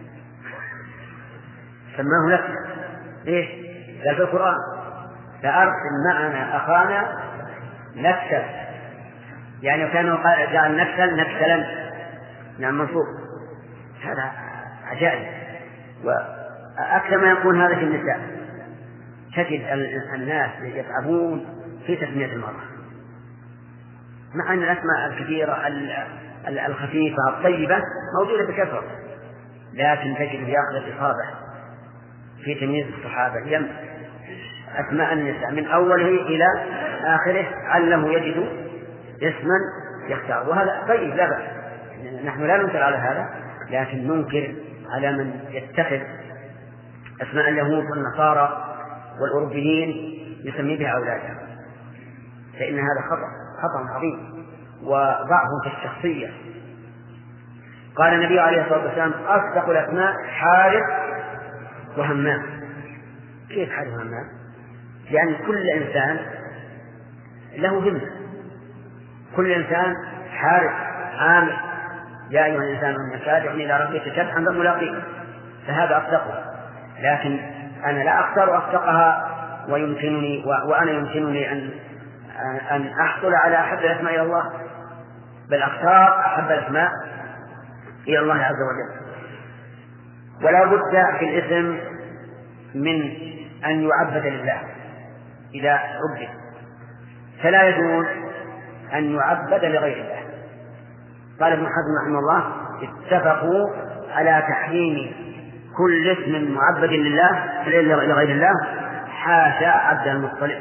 Speaker 2: سماه نكشة. ليش؟ قال في القرآن فأرسل معنا أخانا نكشة، يعني كانوا جعل نكشل نكشلا، نعم منصوب. هذا عجائب. وأكثر ما يكون هذا في النساء، تجد الناس يتعبون في تسمية المرأة مع أن الأسماء الكثيرة الخفيفة الطيبة موجودة بكثرة، لكن تجد يأخذ الإصابة في تمييز الصحابة يم أسماء النساء من أوله إلى آخره علّه يجد اسما يختار. وهذا طيب لا بأس، نحن لا ننكر على هذا، لكن ننكر على من يتخذ أسماء اليهود والنصارى والأوروبيين يسمي بها أولاده، فإن هذا خطأ خطأ عظيم وضعف في الشخصية. قال النبي عليه الصلاة والسلام أصدق الأسماء حارث وهمام. كيف حارث وهمام؟ لأن كل إنسان له همة، كل إنسان حارث عامل، يا أيها الإنسان إنك كادح إلى ربك كدحا فملاقيه، فهذا أصدقه. لكن أنا لا أختار أصدقها ويمكنني وأنا يمكنني أن أن أحصل على أحب الأسماء إلى الله، بل أختار أحب الأسماء إلى الله عز وجل. ولا بد في الاسم من أن يعبد لله إذا عبد، فلا يجوز أن يعبد لغير الله. قال ابن حزم رحمه الله اتفقوا على تحريم كل اسم معبد لله لغير الله حاشا عبد المطلب.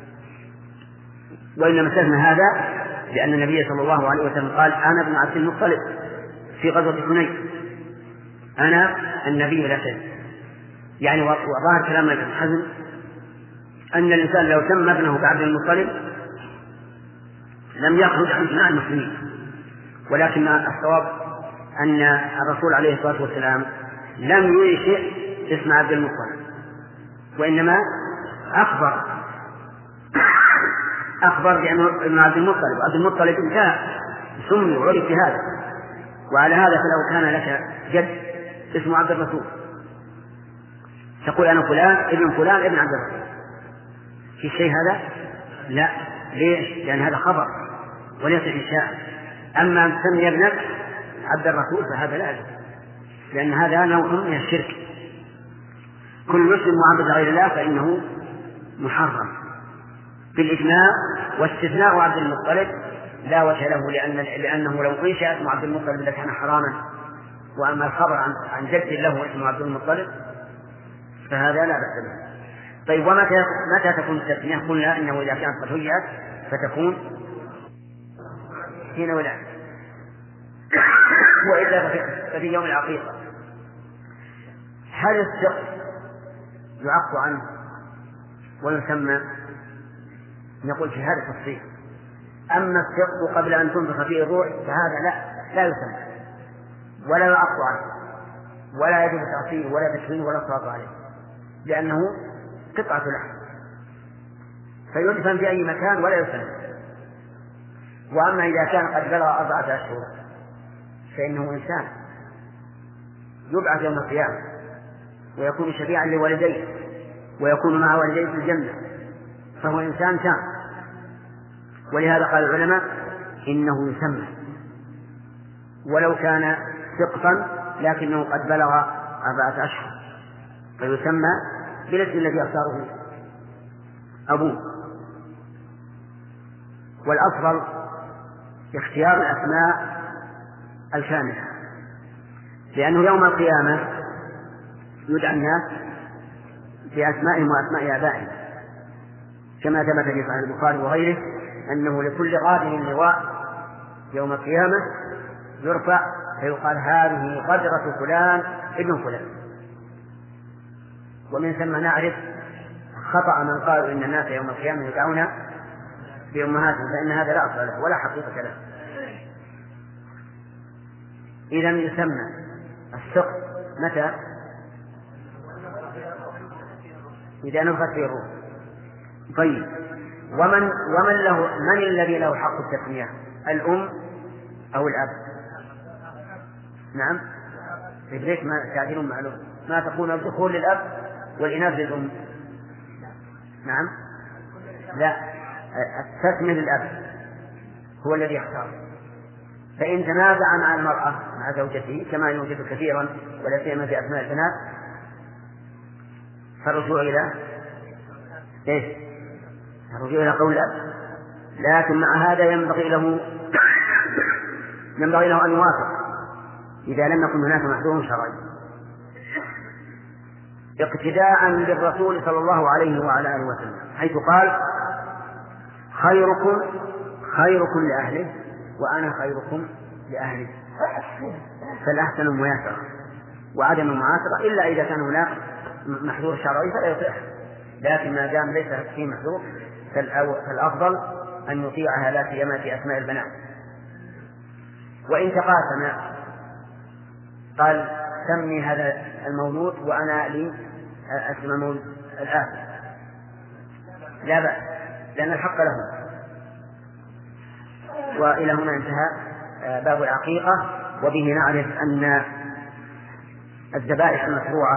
Speaker 2: وإنما استثنى هذا لأن النبي صلى الله عليه وسلم قال أنا ابن عبد المطلب في غزوة حنين، أنا النبي لا شيء. يعني وظاهر كلام ابن حزم أن الإنسان لو سمى ابنه بعبد المطلب لم يخرج عن إجماع المسلمين، ولكن الصواب أن الرسول عليه الصلاة والسلام لم ينشئ اسم عبد المطلب، وإنما أخبر أخبر بأن عبد المطلب عبد المطلب انتهى سمي وعرف بهذا. وعلى هذا فلو كان لك جد اسمه عبد الرسول تقول أنا فلان ابن فلان ابن عبد الرسول، في شيء هذا؟ لا. ليش؟ لأن هذا خبر وليس إنشاء. أما أن تسمي ابنك عبد الرسول فهذا لا يجوز، لأن هذا نوع من الشرك. كل اسم معبد غير الله فإنه محرم بالإجماع، واستثناء عبد المطلب لا وجه له، لأن لأنه لو أنشأ اسم عبد المطلب لكان حراما. وأما الخبر عن عن جد له اسم عبد المطلب فهذا لا بأس به. طيب ومتى متى تكون التسمية؟ قلنا إنه إذا كانت قد هيئت فتكون حين ولادة. وإلا ففي يوم العقيقة. هل السقط يعق عنه ويسمى؟ نقول في هذا التفصيل. أما السقط قبل أن تنفخ فيه الروح فهذا لا لا يسمى ولا يعق عنه ولا يجب تعصيره ولا تكفينه ولا الصلاة عليه، لأنه قطعة لحم فيدفن في أي مكان ولا يسمى. وأما إذا كان قد بلغ أربعة أشهر فإنه إنسان يبعث يوم القيامة ويكون شفيعا لوالديه ويكون مع والديه في الجنة، فهو إنسان تام. ولهذا قال العلماء إنه يسمى ولو كان سقطا لكنه قد بلغ أربعة أشهر فيسمى بالاسم الذي يختاره أبوه. والأفضل اختيار الأسماء الكاملة، لأنه يوم القيامة يدعى الناس بأسمائهم وأسماء آبائهم، كما ثبت في صحيح البخاري وغيره أنه لكل قادم لواء يوم القيامة يرفع فيقال هذه قدرة فلان ابن فلان. ومن ثم نعرف خطأ من قالوا إن الناس يوم القيامة يدعون بأمهاتهم، فإن هذا لا أصل له ولا حقيقة له. إذا يسمى السقط متى؟ إذا نفخت فيه الروح. طيب، ومن ومن له من الذي له حق التسمية؟ الأم أو الأب؟ نعم، ليش ما تعديل معلوم ما تكون الذكور للأب والإناث للأم؟ نعم، لا، التسمية للأب هو الذي يختار. فإن تنازع مع المرأة مع زوجته كما يوجد كثيرا ولا سيما في أسماء البنات فالرجوع إلى إيش؟ الرجوع إلى قول الأب. لكن مع هذا ينبغي له ينبغي له أن يوافق إذا لم يكن هناك محذور شرعي، اقتداء بالرسول صلى الله عليه وعلى آله وسلم، حيث قال خيركم خيركم لأهله وأنا خيركم لأهلي، فالأحسن المياسرة وعدم المعاصرة إلا إذا كان هناك محذور شرعي فلا يطيع. لكن ما دام ليس فيه محذور فالأفضل أن يطيعها لا سيما في أسماء البنات. وإن تقاسم قال سمي هذا المولود وأنا لي اسم المولود الآخر لا بأس لأن الحق له. وإلى هنا انتهى باب العقيقة، وبه نعرف أن الذبائح المشروعة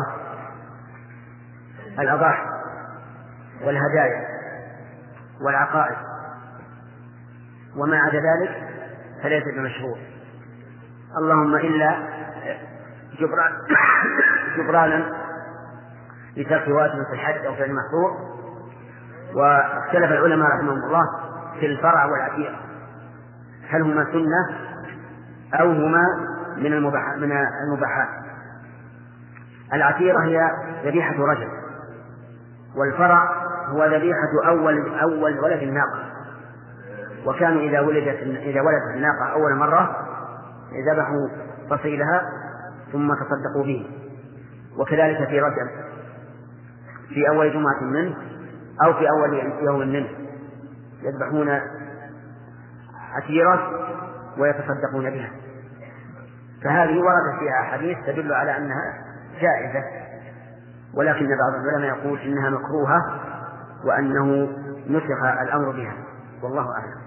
Speaker 2: الأضاحي والهدايا والعقائد وما عدا ذلك فليس بمشروع، اللهم إلا جبران جبرانا لترك واجب في الحج أو في المحظور. واختلف العلماء رحمهم الله في الفرع والعتيقة، هل هما سنة أو هما من المباحات من المباحات. العتيقة هي ذبيحة رجل، والفرع هو ذبيحة أول أول ولد الناقة، وكانوا إذا ولدت إذا ولدت الناقة أول مرة ذبحوا فصيلها ثم تصدقوا به. وكذلك في رجب في أول جمعة منه أو في أول يوم منه يذبحون عتيرة ويتصدقون بها. فهذه وردت فيها أحاديث تدل على أنها جائزة، ولكن بعض العلماء يقول إنها مكروهة وأنه نسخ الأمر بها، والله أعلم.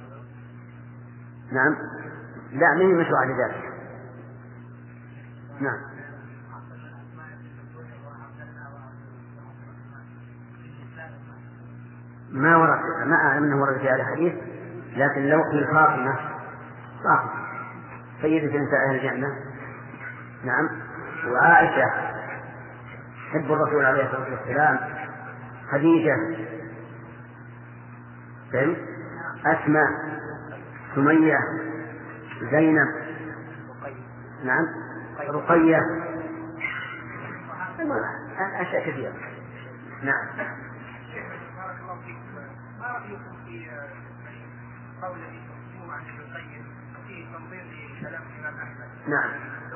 Speaker 2: نعم، لا من مشروع لذلك. نعم، ما ورد ما أعلم أنه ورد في هذا الحديث، لكن لو في فاطمة فاطمة سيدة نساء أهل الجنة، نعم، وعائشة حب الرسول عليه الصلاة والسلام، خديجة، فهم؟ أسماء، سمية، زينب، نعم، رقية، أشياء كثيرة. نعم.
Speaker 3: ما رأيكم في قول الذي تقدمون عن ابن القيم في تنظير كلام الإمام أحمد.
Speaker 2: نعم.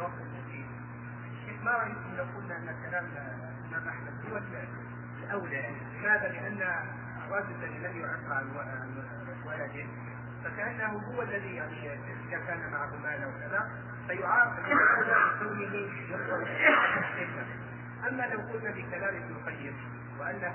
Speaker 3: ما رأيكم لو قلنا أن كلام الإمام أحمد هو الأولى؟ لماذا؟ لأن الرجل الذي لم يعبر عن ولده فكأنه هو الذي يعني إذا كان معه مال وكذا فيعاقب بكونه يقبل الحكمة. أما لو قلنا بكلام ابن القيم وأنه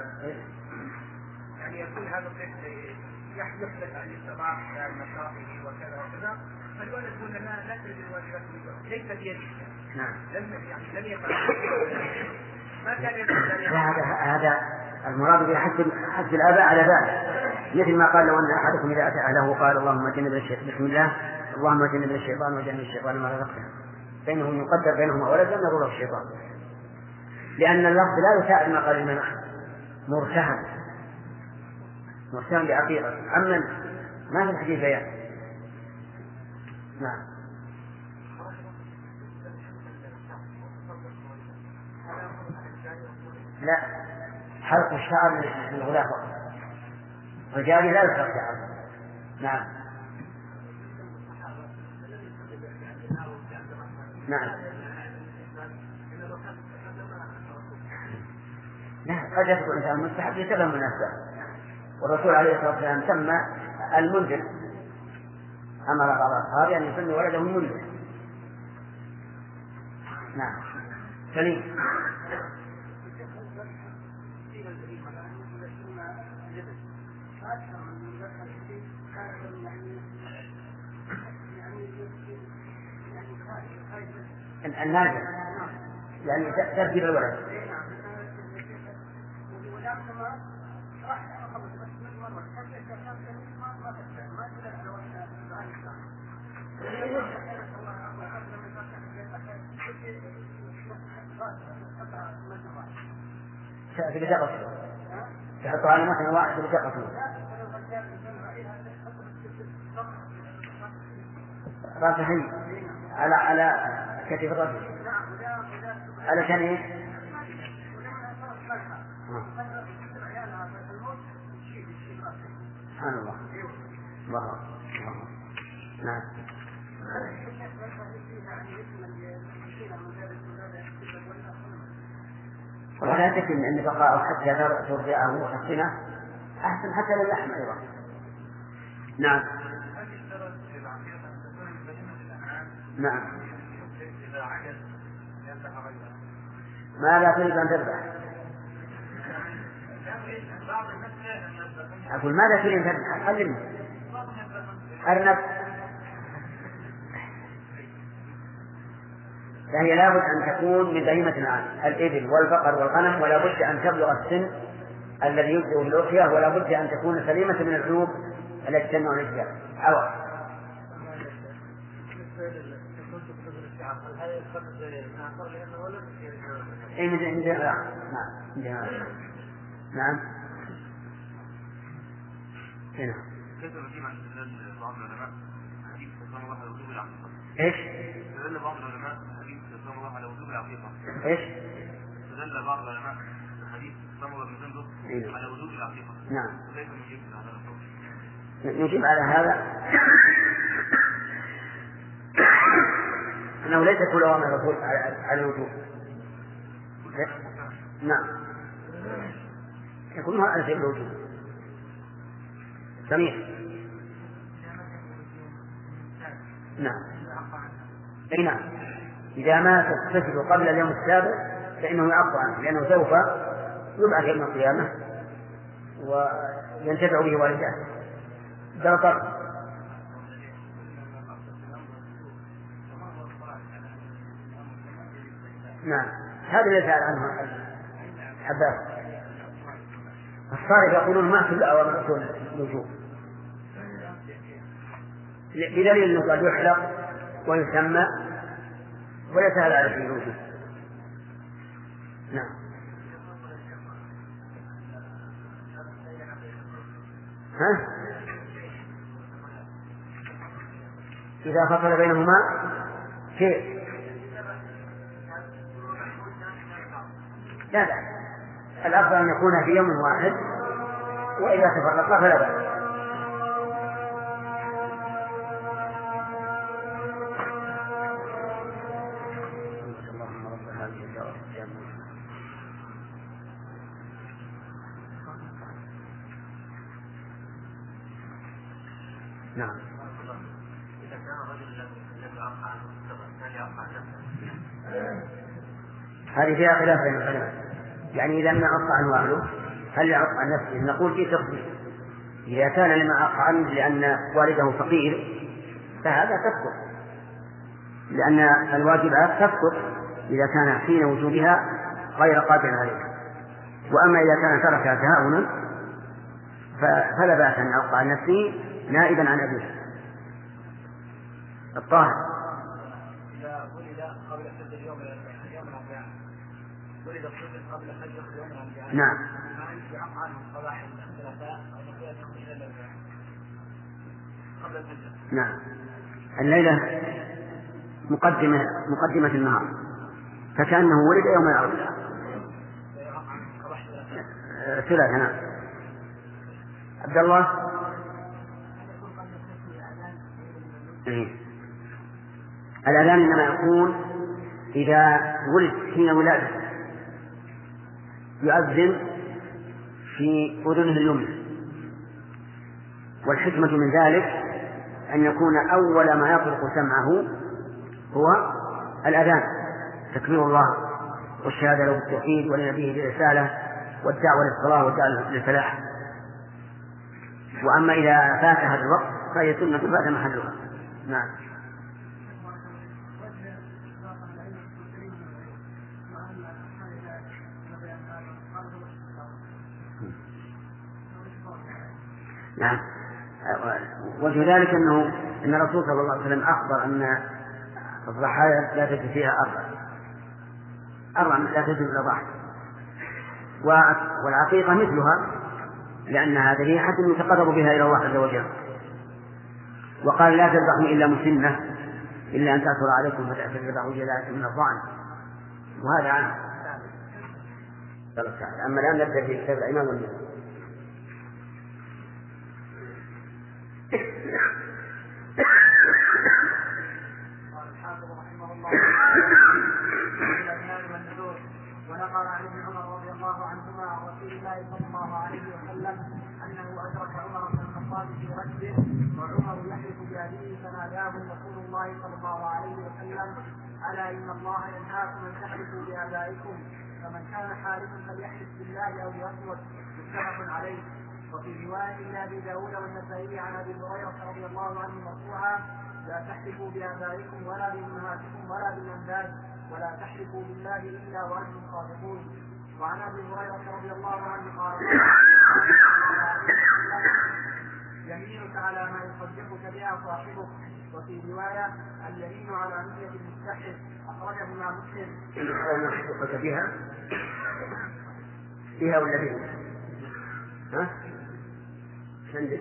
Speaker 3: يعني يكون هذا الطفل يحدث عن الصباح عن مشاقه وكذا وكذا فالولد هنا لا لا تجد واجباته ليس بيده.
Speaker 2: نعم.
Speaker 3: لم يعني لم يفعل ما كان يفعل.
Speaker 2: هذا هذا المراد بحث حث الآباء على ذلك، مثل ما قال لو أن أحدكم إذا أتى أهله قال اللهم جنبنا الشيطان بسم الله اللهم جنبنا الشيطان وجنب الشيطان ما رزقنا، فإنه يقدر بينهما ولد لم يضره الشيطان، لأن اللفظ لا يساعد ما قال الإمام أحمد مرتهن مرتهن بعقيقة، أما ما في الحديث بيان. نعم. لا، حلق الشعر من الغلاف فقط، الرجال لا يحلق شعر. نعم. نعم. لا، قد يكون الإنسان مستحب لسبب مناسبة، والرسول عليه الصلاة والسلام سمى المنذر، أمر بعض أصحابه أن يسمي ولده المنذر. نعم. سليم. الناجح يعني تبديل الولد. بلقطه تحطه على مكان واحد بلقطه راسه على على كتف الرجل على كان ايه؟ سبحان الله. الله. نعم. ولا تكن أن بقاء حتى ترضعه وتحسنه أحسن حتى للحم أيضا. نعم. نعم. ما لا تريد أن تذبح؟ أقول ماذا تريد أن تذبح؟ علمني. أرنب. فهي لابد أن تكون من بهيمة الأنعام، الإبل والبقر والغنم، ولا بد أن تبلغ السن الذي يبدأ بالأضحية، ولا بد أن تكون سليمة من العيوب التي تمنع الإجزاء. عوض. إيه من من نعم نعم نعم هنا. كيف نجيب عن استدلال بعض العلماء حديث صلى الله عليه وسلم العقيقة؟ إيش؟ استدل بعض العلماء حديث صلى الله عليه وسلم العقيقة. إيش؟ استدل بعض العلماء حديث صلى الله عليه وسلم على وجوب العقيقة. نعم. كيف نجيب على هذا؟ نجيب على هذا أنه ليس كل أوامر الرسول على الوجوب. نعم. يكون على سبيل الوجوب. سميع. نعم. أي نعم. إذا مات الطفل قبل اليوم السابع فإنه يعفى عنه، لأنه سوف يبعث يوم القيامة وينتفع به والداه. درطر. نعم. هذا الذي سأل عنه الحباب. الصالح يقولون ما كل أوامر الرسول الوجوب، بدليل أنه قد يحلق ويسمى ويسهل على شيء الوجوب. نعم. ها؟ إذا فصل بينهما شيء لا لا، الأفضل أن يكون في يوم واحد، وإذا تفرقا فلا بأس. نعم.
Speaker 3: إذا كان الرجل الذي عقى عنه هل يعقى نفسه؟
Speaker 2: هذه فيها خلاف بين العلماء، يعني إذا ما عقى عنه أهله هل يعق عن نفسه؟ نقول في تفصيل. إذا كان لما عقى عنه لأن والده فقير فهذا تسقط، لأن الواجبات تسقط إذا كان حين وجودها غير قادر عليها. وأما إذا كان تركها تهاونا فلا بأس أن يعق عن نفسه نائبا عن أبيه. الطاهر
Speaker 3: إذا ولد قبل حج اليوم يوم الأربعاء، ولد الطفل قبل حج يوم الأربعاء،
Speaker 2: نعم
Speaker 3: ما عندي عق عنه صباح الثلاثاء أو نقول يوم إلى الأربعاء قبل الفجر.
Speaker 2: نعم. الليلة مقدمة مقدمة النهار، فكأنه ولد يوم الأربعاء ثلاثة. نعم. عبد الله. إيه. الأذان إنما يكون إذا ولد حين ولادته يؤذن في أذنه اليمنى، والحكمة من ذلك أن يكون أول ما يطلق سمعه هو الأذان، تكبير الله والشهادة له بالتوحيد ولنبيه بالرسالة والدعوة للصلاة والدعوة للفلاح. وأما إذا فات هذا الوقت فهي سنة فات محلها. نعم. نعم. وجه ذلك أنه أن الرسول صلى الله عليه وسلم أخبر أن الضحايا لا تجد فيها أربع أربع لا تجد إلا ضحى، والعقيقة مثلها لأنها ذبيحة يتقرب بها إلى الله عز وجل. وقال لا تذبحوا إلا مسنة إلا أن تأثر عليكم فتذبحوا جلاء من الضأن، وهذا عام. أما الآن نبدأ في كتاب الإمام والنبي.
Speaker 3: ونقل عن ابن عمر رضي الله عنهما عن رسول الله صلى الله عليه وسلم انه ادرك عمر بن الخطاب في رجله وعمر يحلف بابيه فناداه رسول الله صلى الله عليه وسلم: الا ان الله ينهاكم ان تحلفوا بابائكم، فمن كان حالفا فليحلف بالله او ليصمت. متفق عليه. وفي روايه لابي داود والنسائي عن ابي هريره رضي الله عنه مرفوعا: لا تحلفوا بابائكم ولا بامهاتكم ولا بالانداد ولا تحلفوا بالله إلا وأنتم صادقون. وعن أبي هريرة رضي الله عنه قال: يمينك على ما يصدقك بها صاحبك. وفي رواية: اليمين على نية المستحلف، أخرجه الإمام مسلم.
Speaker 2: على ما يصدقك بها بها ولا بها؟ ها؟ شندل.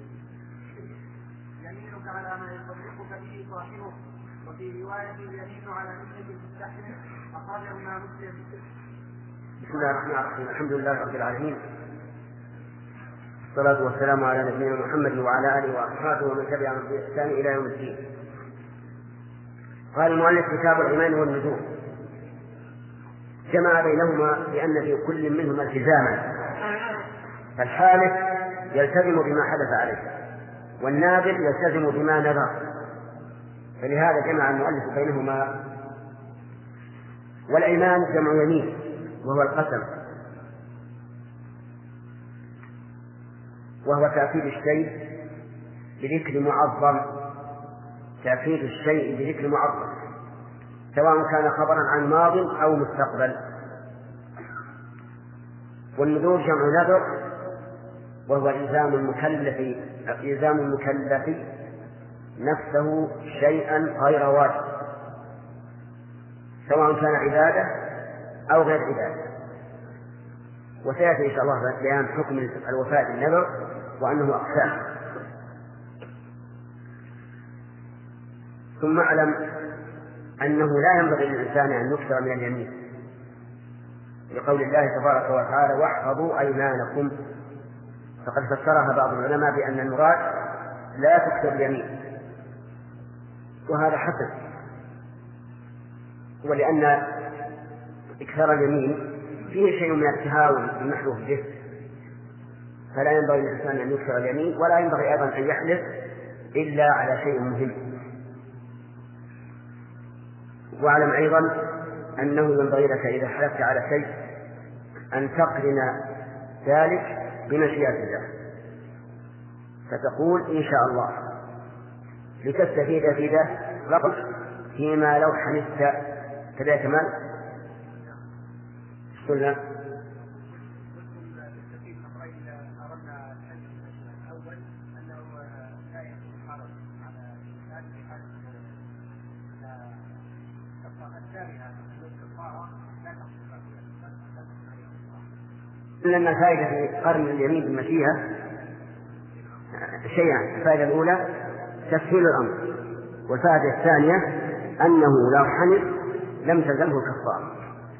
Speaker 3: يمينك على ما يصدقك به صاحبك. وفي رواية: اليمين على نية المستحلف، أخرجه الإمام مسلم.
Speaker 2: بسم الله الرحمن الرحيم. الحمد لله رب العالمين، والصلاة والسلام على نبينا محمد وعلى آله وأصحابه ومن تبعهم بإحسان إلى يوم الدين. قال المؤلف: كتاب الإيمان والنذور. جمع بينهما لأن في كل منهما التزاما، فالحالف يلتزم بما حدث عليه والناذر يلتزم بما نذر، فلهذا جمع المؤلف بينهما. والأيمان جمع يمين وهو القسم، وهو تأكيد الشيء بذكر معظم، تأكيد الشيء بذكر معظم سواء كان خبرا عن ماض أو مستقبل. والنذور جمع نذر وهو إلزام المكلف إلزام المكلف نفسه شيئا غير واجب سواء كان عبادة أو غير عبادة. وسيأتي إن شاء الله بيان حكم الوفاء بالنذر وأنه أقسام. ثم اعلم أنه لا ينبغي للإنسان أن يكثر من اليمين، لقول الله تبارك وتعالى: واحفظوا أيمانكم. فقد فسرها بعض العلماء بأن المراد لا تكثر اليمين، وهذا حسن، ولأن إكثار اليمين فيه شيء من التهاون بالمحلوف به، فلا ينبغي للإنسان أن يكثر اليمين، ولا ينبغي أيضا أن يحلف إلا على شيء مهم. واعلم أيضا أنه ينبغي لك إذا حلفت على شيء أن تقرن ذلك بمشيئة الله، فتقول إن شاء الله لتستفيد في ذا لفظ فيما لو حلفت كذا كمان قلنا لأن الفائدة في قرن اليمين بالمشيئة شيئان: الفائدة الأولى تسهيل الأمر، والفائدة الثانية أنه لو حنث لم تلزمه الكفارة.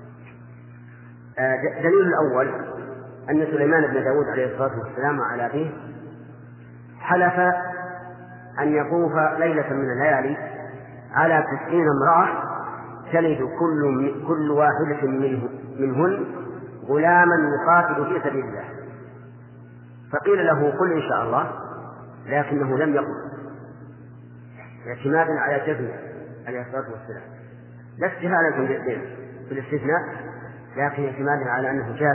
Speaker 2: دليل الأول أن سليمان بن داود عليه الصلاة والسلام على أبيه حلف أن يطوف ليلة من الليالي على تسعين امرأة تلد كل, كل واحدة منه منهن غلاما يقاتل في سبيل الله، فقيل له قل إن شاء الله، لكنه لم يقل اعتمادا على جزمه عليه الصلاة والسلام، لا استهانة في الاستثناء، لكن اعتمادا على أنه جاز،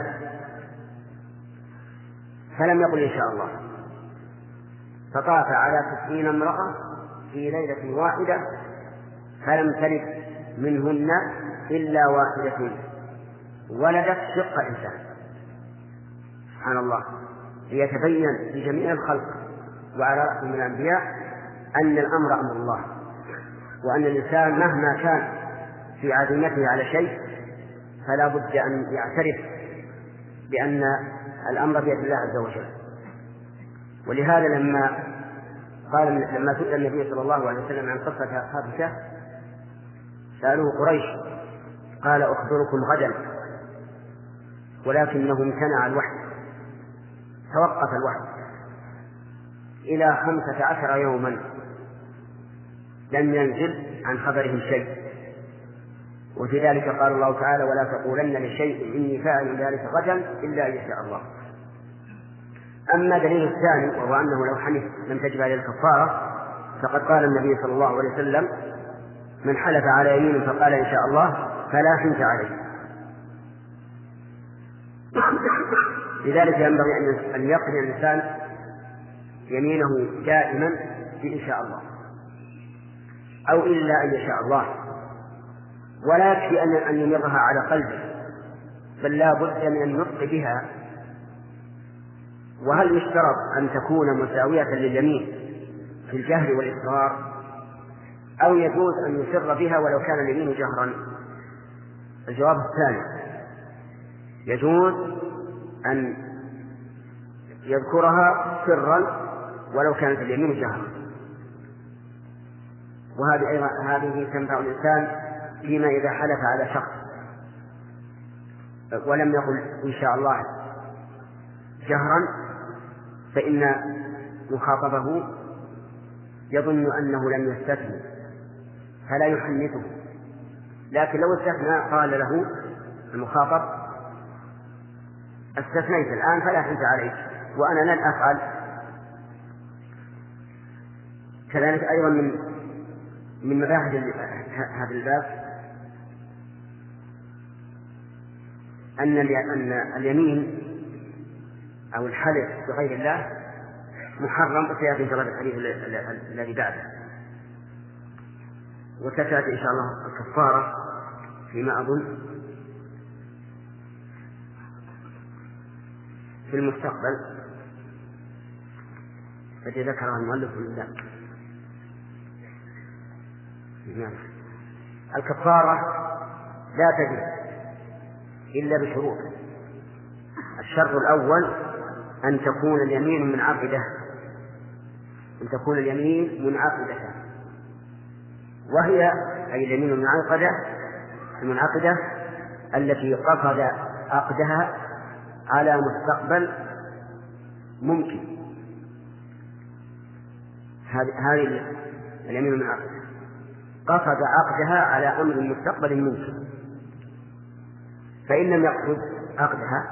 Speaker 2: فلم يقل إن شاء الله، فطاف على تسعين امرأة في ليلة واحدة فلم تلد منهن إلا واحدة ولدت شق إنسان. سبحان الله، ليتبين لجميع الخلق وعلى رأسهم الأنبياء أن الأمر أمر الله، وأن الإنسان مهما كان في عزيمته على شيء فلا بد أن يعترف بأن الأمر بيد الله عز وجل. ولهذا لما قال لما سئل النبي صلى الله عليه وسلم عن قصة حادثة سألوه قريش قال أخبركم غدا، ولكنه امتنع الوحي، توقف الوحي إلى خمسة عشر يوما لم ينزل عن خبرهم شيء. وفي ذلك قال الله تعالى: ولا تقولن لشيء إني فاعل ذلك غدا إلا إن شاء الله. أما دليل الثاني وهو أنه لو حنث لم تجب عليه الكفارة، فقد قال النبي صلى الله عليه وسلم: من حلف على يمين فقال إن شاء الله فلا حنث عليه. لذلك ينبغي أن يقرن الإنسان يمينه دائما في إن شاء الله أو إلا أن يشاء الله، ولا يكفي أن يمرها على قلبه، بل لا بد من النطق بها. وهل يشترط أن تكون مساوية لليمين في الجهر والإصرار، أو يجوز أن يسر بها ولو كان اليمين جهرا؟ الجواب الثاني: يجوز أن يذكرها سرا ولو كانت اليمين جهرا. وهذه أيضا هذه تنفع الإنسان فيما إذا حلف على شخص ولم يقل إن شاء الله جهرا، فإن مخاطبه يظن أنه لم يستثني فلا يحنثه، لكن لو استثنى قال له المخاطب: استثنيت الآن فلا حنث عليك وأنا لن أفعل. كذلك أيضا من من مباحث هذا الباب أن اليمين أو الحلف بغير الله محرم، وسيأتي في الحديث الذي بعده، وستأتي إن شاء الله الكفارة فيما أظن في المستقبل التي ذكرها المؤلف لله. الكفارة لا تجب إلا بشروط. الشرط الأول أن تكون اليمين منعقدة، أن تكون اليمين منعقدة، وهي أي اليمين المنعقدة المنعقدة التي قصد عقدها على مستقبل ممكن. هذه اليمين المنعقدة قصد عقدها على أمر مستقبل ممكن، فإن لم يقصد عقدها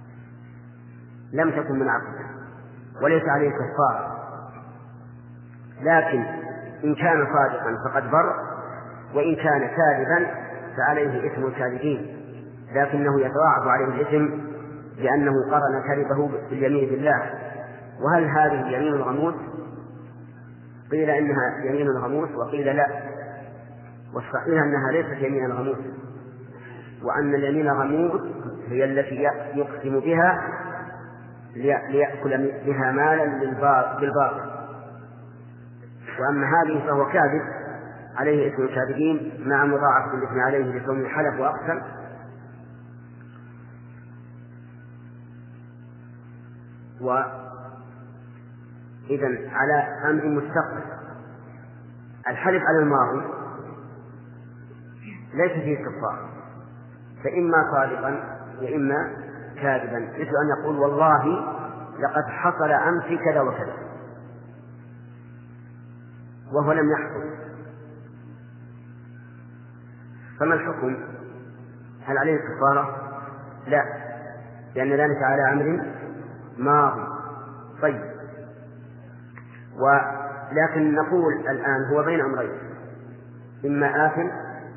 Speaker 2: لم تكن منعقدة وليس عليه كفارة. لكن إن كان صادقا فقد بر، وإن كان كاذبا فعليه إثم الكاذبين، لكنه يتضاعف عليه الإثم لأنه قرن كذبه باليمين بالله. وهل هذه يمين الغموس؟ قيل إنها يمين الغموس وقيل لا، والصحيح أنها ليست يمين الغموس، وأن اليمين الغموس هي التي يقسم بها ليأكل بها مالا بالباطل، وأما هذه فهو كاذب عليه اسم الكاذبين مع مضاعفة الإثم عليه لكون الحلف وأقسم. وإذن على أمر مستقبل الحلف على الماضي ليس فيه كفارة، فإما صادقا وإما كاذبا، مثل أن يقول والله لقد حصل أمس كذا وكذا وهو لم يحصل، فما الحكم؟ هل عليه كفارة؟ لا، لأن ذلك على أمر ماضي. طيب، ولكن نقول الآن هو بين أمرين، إما آثم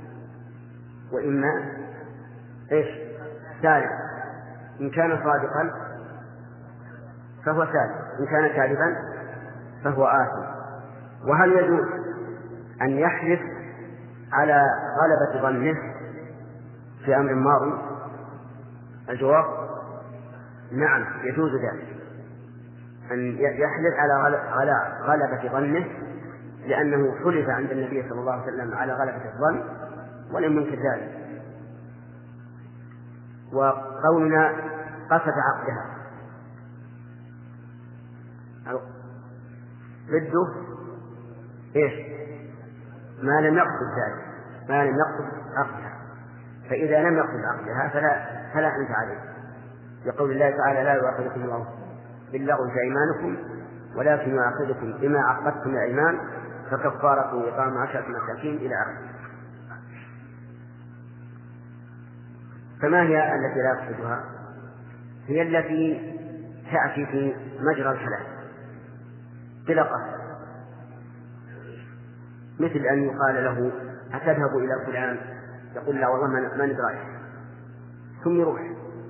Speaker 2: وإما إيش؟ سالم. إن كان صادقا فهو سالم، إن كان كاذبا فهو آثم. وهل يجوز أن يحلف على غلبة ظنه في أمر ماضي؟ الجواب نعم، يجوز ذلك، أن يحلف على غلبة ظنه، لأنه حلف عند النبي صلى الله عليه وسلم على غلبة الظن ولم ينكر ذلك. وقولنا قصد عقدها ضده إيش؟ ما لم يقصد ذلك، ما لم يقصد عقدها، فإذا لم يقصد عقدها فلا فلا أنت عليه، يقول الله تعالى لا يؤاخذكم الله باللغو في أيمانكم ولكن يؤاخذكم بما عقدتم الأيمان فكفارته إطعام عشرة مساكين إلى آخره. فما هي التي لا يقصدها؟ هي التي تأتي في مجرى الحلال بلا قصد، مثل أن يقال له أتذهب إلى فلان، يقول لا والله ما ندري، ثم يروح،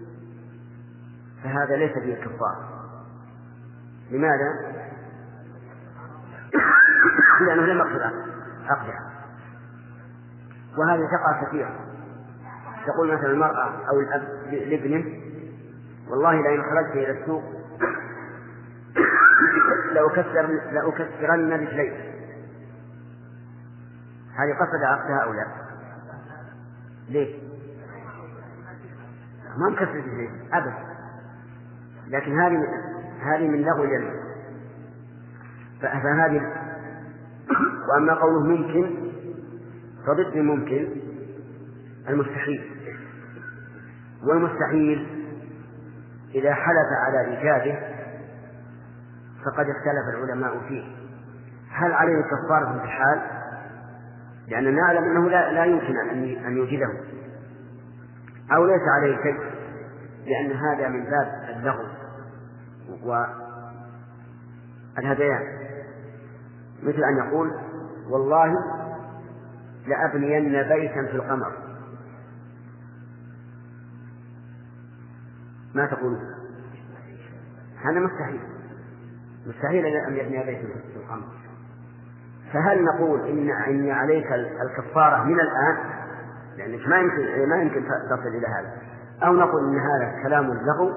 Speaker 2: فهذا ليس فيه كفارة. لماذا؟ لأنه لم يقصد عقدها. وهذه تقع كثيرا، تقول مثلا المرأة أو الأب لابنه والله لئن خرجت إلى السوق لأكسر لأكسرن رجليك، هذه قصد عقدها أو لا؟ ليه؟ ما مكسر رجليك أبدا، لكن هذه هذه من لغو اليمين، فهذه. وأما قوله ممكن فضد ممكن المستحيل، والمستحيل إذا حلف على إيجاده فقد اختلف العلماء فيه، هل عليه كفارة في الحال؟ لأننا نعلم أنه لا, لا يمكن أن يوجده، أو ليس عليه شيء، لأن هذا من باب اللغو والهذيان، مثل أن يقول والله لأبنين بيتا في القمر، ما تقول؟ هذا مستحيل، مستحيل أن يبني بيتا في القمر. فهل نقول إن إن عليك الكفارة من الآن لأنك ما يمكن ما يمكن تصل إلى هذا، أو نقول إن هذا كلام اللغو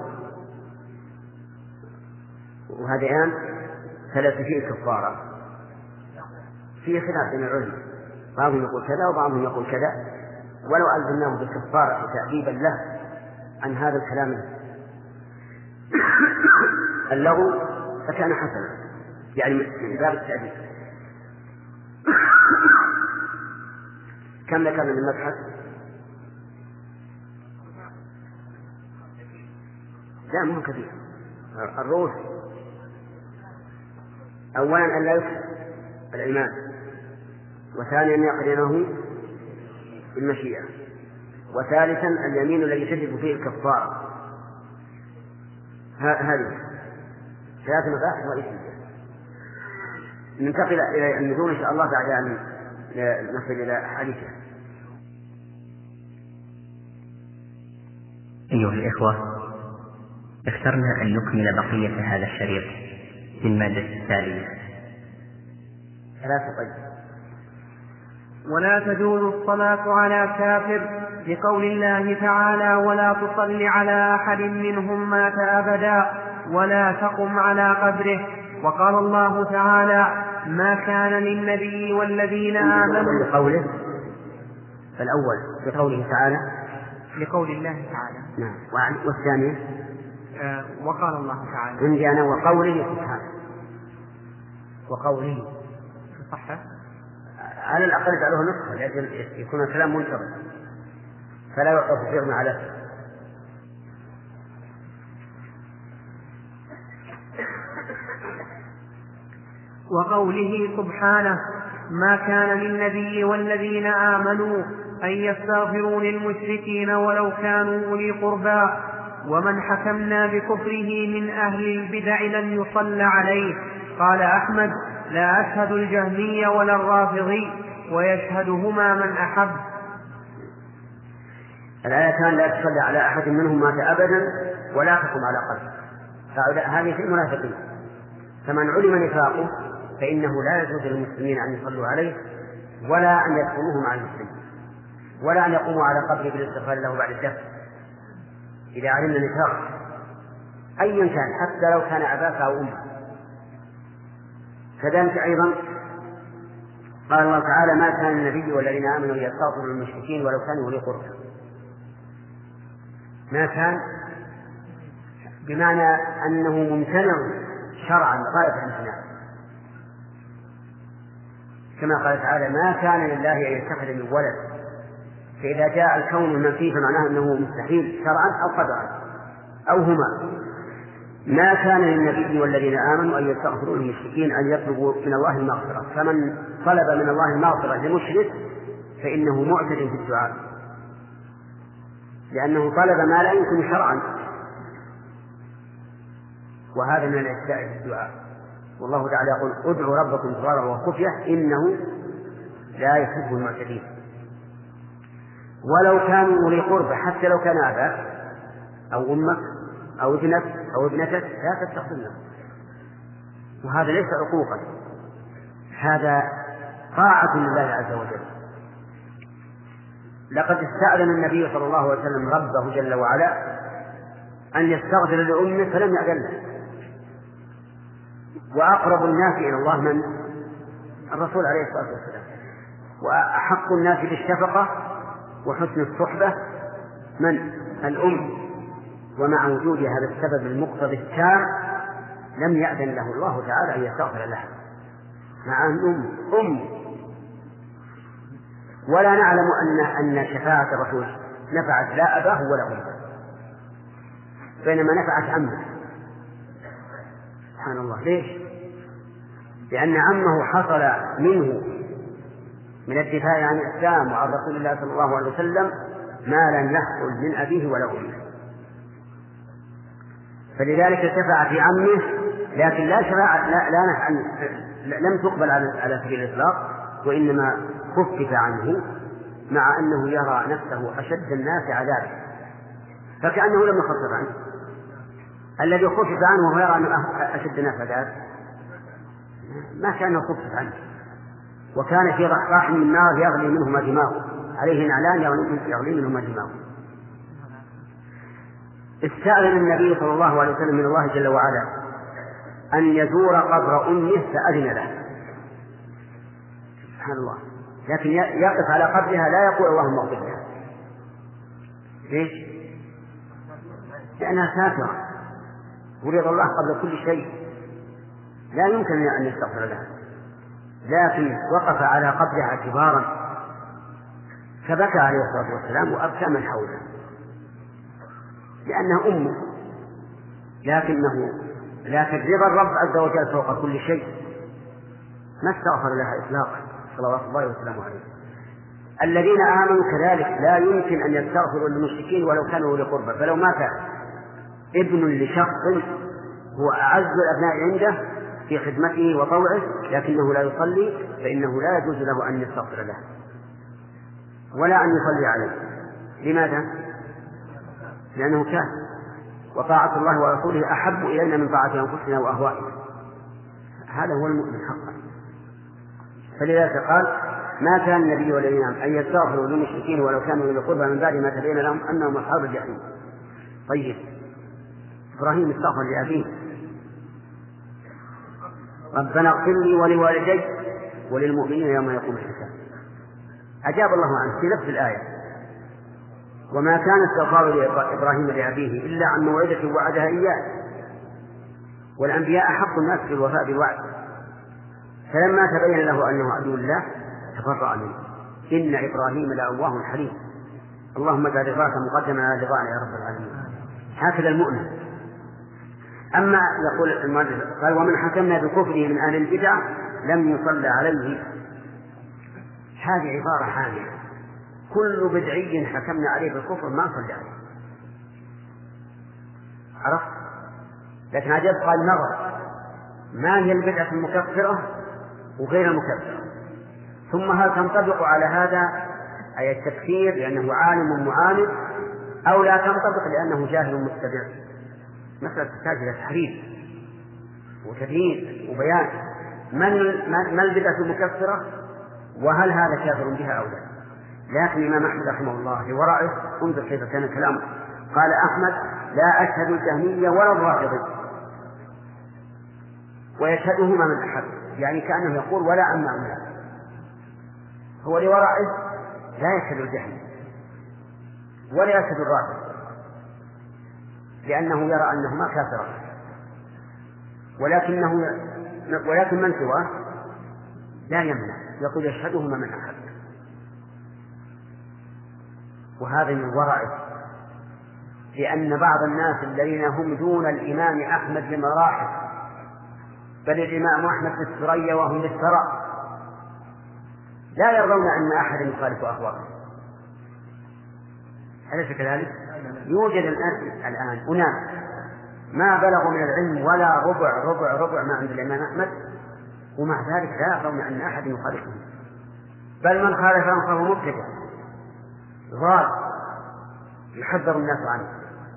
Speaker 2: وهذيان فليس فيه كفارة؟ فيه خلاف بين العلماء، بعضهم يقول كذا وبعضهم يقول كذا، ولو ألزمناه بالكفارة تأديبا له عن هذا الكلام اللغو فكان حسنا، يعني من باب التأديب. كم ذكرنا من مبحث؟ لا مو كثير. الروح أولا أن لا يكفر الإيمان، وثانيا يقرنه بالمشيئة، وثالثا اليمين الذي تجب فيه الكفارة. هذه ثلاث مباحث رئيسية. ننتقل إلى النزول إن شاء الله بعد أن نصل إلى حديثه.
Speaker 1: أيها الإخوة، اخترنا أن نكمل بقية هذا الشريط في المادة التالية.
Speaker 2: ثلاثة طيب.
Speaker 4: ولا تجوز الصلاة على كافر لقول الله تعالى: ولا تصل على أحد منهم مات أبدا ولا تقم على قبره. وقال الله تعالى: ما كان للنبي والذين آمنوا.
Speaker 2: بقوله فالأول بقوله تعالى
Speaker 4: لقول الله تعالى.
Speaker 2: نعم. والثانية
Speaker 4: آه وقال الله تعالى.
Speaker 2: عندي أنا وقوله سبحانه. وقوله
Speaker 4: صح.
Speaker 2: على الأقل جعله نسخة لأجل يكون الكلام منتظم فلا يوقف فيه على اسم.
Speaker 4: وقوله سبحانه: ما كان للنبي والذين آمنوا أن يستغفروا للمشركين ولو كانوا أولي قربى ومن حكمنا بكفره من أهل البدع لن يصلى عليه. قال أحمد: لا أشهد الجهمي ولا الرافضي ويشهدهما من أحب.
Speaker 2: الآيتان لا تصلي على أحد منهم مات أبدا ولا تقم على قلبه. هذه في المنافقين، فمن علم نفاقه فإنه لا يجوز للمسلمين أن يصلوا عليه ولا أن يدفنوه مع المسلمين ولا أن يقوموا على قبره بالاستغفار له بعد الدفن إذا علمنا نفاقه أيا كان، حتى لو كان أباك أو أمك. كذلك أيضا قال الله تعالى: ما كان النبي والذين آمنوا يستغفروا للمشركين ولو كانوا أولي قربى. ما كان بمعنى أنه ممتنع شرعا غاية الامتناع، كما قال تعالى: ما كان لله أن يتخذ من ولد. فإذا جاء الكون المنفي فمعناه أنه مستحيل شرعا أو قدرا أو هما. ما كان للنبي والذين آمنوا أن يستغفروا للمشركين أن يطلبوا من الله المغفرة، فمن طلب من الله المغفرة لمشرك فإنه معتد في الدعاء، لأنه طلب ما لا يمكن شرعا، وهذا من الاعتداء في الدعاء. والله تعالى يقول: ادعوا ربكم ضرعا وخفية إنه لا يحب المعتدين. ولو كانوا أولي قربى، حتى لو كان أباك أو أمك أو ابنك أو ابنتك لا تستغفر له، وهذا ليس عقوقا، هذا طاعة لله عز وجل. لقد استأذن النبي صلى الله عليه وسلم ربه جل وعلا أن يستغفر لأمه فلم يأذن له. وأقرب الناس إلى الله من؟ الرسول عليه الصلاة والسلام. وأحق الناس بالشفقة وحسن الصحبة من؟ الأم. ومع وجود هذا السبب المقتضي التام لم يأذن له الله تعالى أن يستغفر لها، مع أن أم أم ولا نعلم أن أن شفاعة الرسول نفعت لا أباه ولا أمه، بينما نفعت عمه. سبحان الله. ليش؟ لأن عمه حصل منه من الدفاع عن الإسلام وعن رسول الله صلى الله عليه وسلم ما لم يحصل من أبيه ولا أمه، فلذلك شفع في عمه، لكن لا شفاعة لا لا نفع لم تقبل على سبيل الإطلاق، وإنما خفف عنه مع أنه يرى نفسه أشد الناس عذابا، فكأنه لم يخفف عنه. الذي خفف عنه وهو يرى أنه أشد الناس عذابا ما كان خفف عنه، وكان في رحراح من النار يغلي منهما دماغه، عليه نعلان يغلي منهما دماغه. استأذن النبي صلى الله عليه وسلم من الله جل وعلا أن يزور قبر أمه فأذن له. سبحان الله. لكن يقف على قبرها لا يقول اللهم اغفر لها. ليش؟ لأنها كافرة ورضا الله قبل كل شيء، لا يمكن أن يستغفر لها، لكن وقف على قبرها اعتبارا، فبكى عليه الصلاة والسلام وأبكى من حوله لأنها أمه، لكنه لكن رضا الرب عز وجل فوق كل شيء، ما استغفر لها إطلاقا صلوات الله وسلامه عليه. الذين آمنوا كذلك لا يمكن أن يستغفروا للمشركين ولو كانوا أولي قربى، فلو مات ابن لشخص هو أعز الأبناء عنده في خدمته وطوعه لكنه لا يصلي، فإنه لا يجوز له أن يستغفر له ولا أن يصلي عليه. لماذا؟ لأنه كافر، وطاعة الله ورسوله أحب إلينا من طاعة أنفسنا وأهوائنا. هذا هو المؤمن حقا. فلذلك قال ما كان النبي والذين آمنوا أن يستغفروا للمشركين ولو كانوا أولي قربى من بعد ما تبين لهم أنهم أصحاب الجحيم. طيب إبراهيم استغفر لأبيه ربنا اغفر لي ولوالدي وللمؤمنين يوم يقوم الحساب. أجاب الله عنه في نفس الآية وما كان استغفار إبراهيم لأبيه إلا عن موعدة وعدها إياه، والأنبياء أحق الناس بالوفاء بالوعد. فلما تبين له أنه عدو الله تبرأ منه. إن إبراهيم لأواه حليم. اللهم اجعل رضاك مقدما على رضانا يا رب العالمين. هكذا المؤمن. أما يقول المؤلف قال ومن حكمنا بكفره من أهل البدع لم يصلى عليه. هذه عبارة حامية. كل بدعي حكمنا عليه بالكفر ما صلى عليه. عرفت؟ لكن عجب قال نظر ما هي البدعة المكفرة وغير المكفرة، ثم هل تنطبق على هذا أي التكفير لأنه عالم معاند أو لا تنطبق لأنه جاهل متبع. مسألة تحتاج إلى تحرير وتبيين وبيان ما البدعة المكفرة وهل هذا كافر بها أو لا. لكن الإمام أحمد رحمه الله لورعه انظر كيف كان كلامه. قال أحمد لا أشهد الجهمية ولا الرافضة ويشهدهما من أحد، يعني كأنه يقول ولا أما أولا. هو لورعه لا يشهد الجهمية ولا يشهد الرافضة لأنه يرى أنهما كافران، ولكنه ولكن من سواه لا يمنع يقول يشهدهما من أحد. وهذا من ورعه، لأن بعض الناس الذين هم دون الإمام أحمد بمراحل، بل الإمام أحمد في الثريا وهم في الثرى، لا يرضون أن أحد يخالف أهواءهم. أليس كذلك؟ يوجد الآن الآن أناس ما بلغوا من العلم ولا ربع ربع ربع ما عند الإمام أحمد، ومع ذلك لا يرضون أن أحد يخالفهم، بل من خالفهم فهو مبتدع ضال يحذر الناس عنه.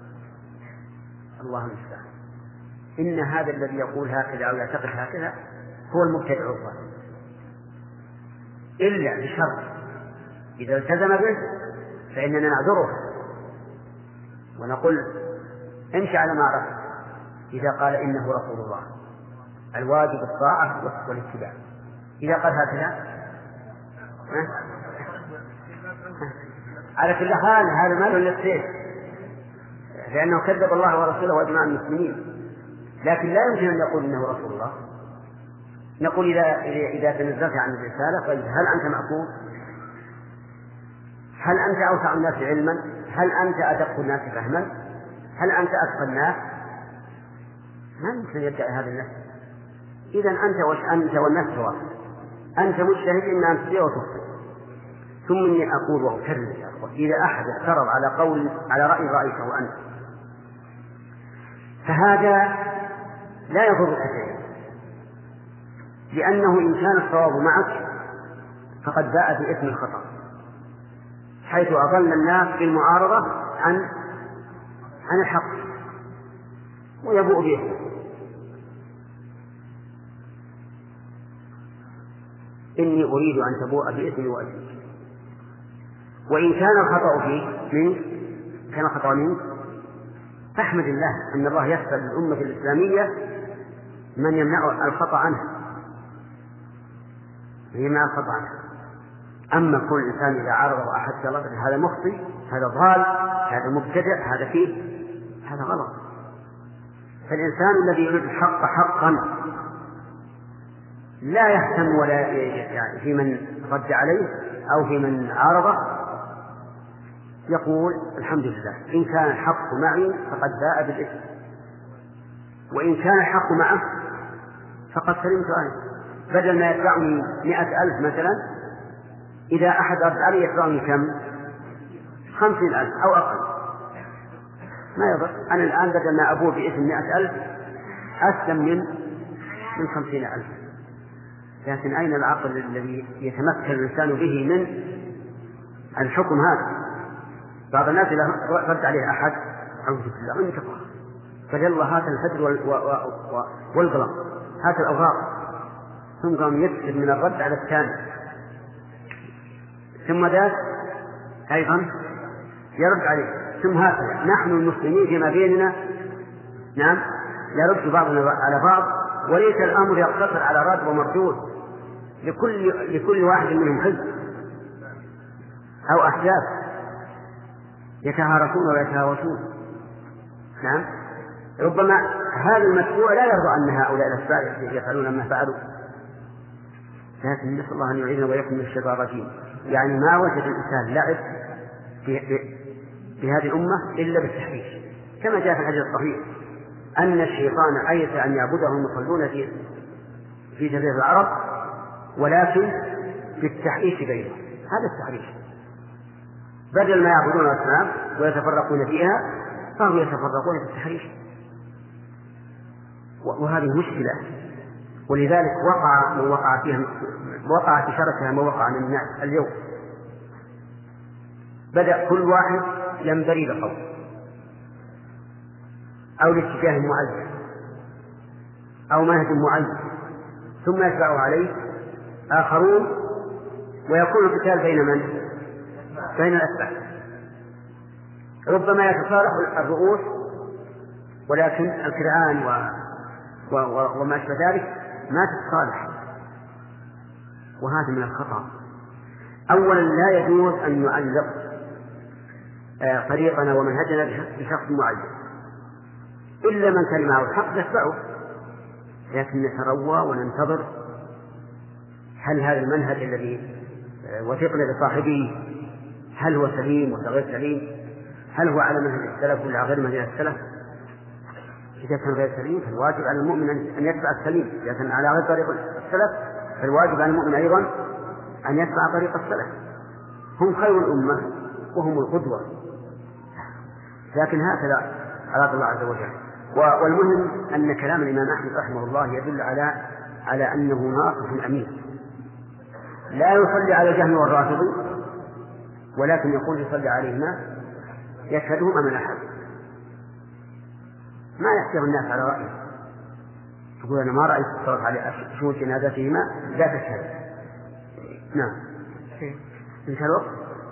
Speaker 2: الله المستعان. إن هذا الذي يقول هكذا أو يعتقد هكذا هو المبتدع الضال، إلا بشرط إذا التزم به فإننا نعذره ونقول امشي على ما عرفت. إذا قال إنه رسول الله الواجب الطاعة والاتباع، إذا قال هكذا على كل حال هذا مال للسيف، لأنه كذب الله ورسوله وأجماع المسلمين. لكن لا يمكن أن يقول إنه رسول الله. نقول إذا إذا تنزلت عن الرسالة طيب هل أنت معصوم؟ هل أنت أوسع الناس علما؟ هل أنت أدق الناس فهما؟ هل أنت أتقى الناس؟ ما يمكن يدعي هذا الناس. إذا أنت وش أنت والناس سواء، أنت مجتهد إما أن تستطيع وتخطئ. ثم إني أقول وأكرر يا أخوة، إذا أحد اعترض على قول على رأي رأيته أنت فهذا لا يضرك شيئا، لأنه إن كان الصواب معك فقد باء بإثم الخطأ، حيث أضل الناس بالمعارضة عن عن الحق ويبوء به. إني أريد أن تبوء بإثمي وأجري. وإن كان الخطأ فيه منك كان الخطأ منك فاحمد الله أن الله يسر للأمة الإسلامية من يمنع الخطأ عنه يمنع الخطأ عنه. أما كل إنسان إذا عارض أحد الله هذا مخطئ، هذا ضال، هذا مبتدع، هذا فيه هذا غلط. فالإنسان الذي يريد الحق حقا لا يهتم ولا يعني في من رد عليه أو في من عارضه، يقول الحمد لله إن كان الحق معي فقد باء بالإثم، وإن كان الحق معه فقد سلمت أنا. بدل ما يدفعني مئة ألف مثلا، إذا أحد رد علي يدفعني كم؟ خمسين ألف أو أقل، ما يضر. أنا الآن بدل ما أبوه بإثم مئة ألف أسلم من من خمسين ألف. لكن أين العقل الذي يتمكن الإنسان به من الحكم هذا؟ بعض الناس إذا رد عليه أحد أعوذ بالله أنت فجل هات الفجر والقلم هات الأوراق، ثم قام يكسر من الرد على الثاني، ثم ذاك أيضا يرد عليه، ثم هكذا نحن المسلمين فيما بيننا نعم يرد بعضنا على بعض، وليس الأمر يقتصر على رد ومردود، لكل لكل واحد منهم حزب أو أحزاب يتهارسون ويتهاوشون. نعم ربما هذا المتبوع لا يرضى أن هؤلاء الأتباع يفعلون ما فعلوا، لكن نسأل الله أن يعيذنا وإياكم من الشيطان الرجيم. يعني ما وجد الإنسان لعب في, في هذه الأمة إلا بالتحريش، كما جاء في الحديث الصحيح أن الشيطان أيس أن يعبده المصلون في في جزيرة العرب، ولكن بالتحريش بينهم. هذا التحريش بدل ما يعبدون الأصنام ويتفرقون فيها صاروا يتفرقون في التحريش، وهذه مشكلة. ولذلك وقع من وقع فيها وقع في شركها ما وقع من الناس اليوم. بدأ كل واحد ينبري بقول أو لاتجاه معين أو منهج معين، ثم يتبع عليه آخرون، ويكون القتال بين من؟ بين الأتباع. ربما يتصالح الرؤوس، ولكن الكرعان و... و... و... وما أشبه ذلك ما تتصالح، وهذا من الخطأ. أولا لا يجوز أن نعلق طريقنا ومنهجنا بشخص معين، إلا من كان معه الحق نتبعه، لكن نتروى وننتظر هل هذا المنهج الذي وثقنا بصاحبه هل هو سليم ولا غير سليم، هل هو على منهج السلف ولا غير منهج السلف. إذا كان غير سليم فالواجب على المؤمن أن يتبع السليم، إذا كان على غير طريق السلف فالواجب على المؤمن أيضا أن يتبع طريق السلف. هم خير الأمة وهم القدوة، لكن هكذا أراد الله عز وجل. والمهم أن كلام الإمام أحمد رحمه الله يدل على على أنه ناصح أمين، لا يصلي على الجهم والرافضي، ولكن يقول يصلي عليهما يشهدهم أمام أحد، ما يحسب الناس على رأيه، يقول أنا ما رأيت الصلاة على شهود جنازتهما لا تشهد. نعم انتهى الوقت.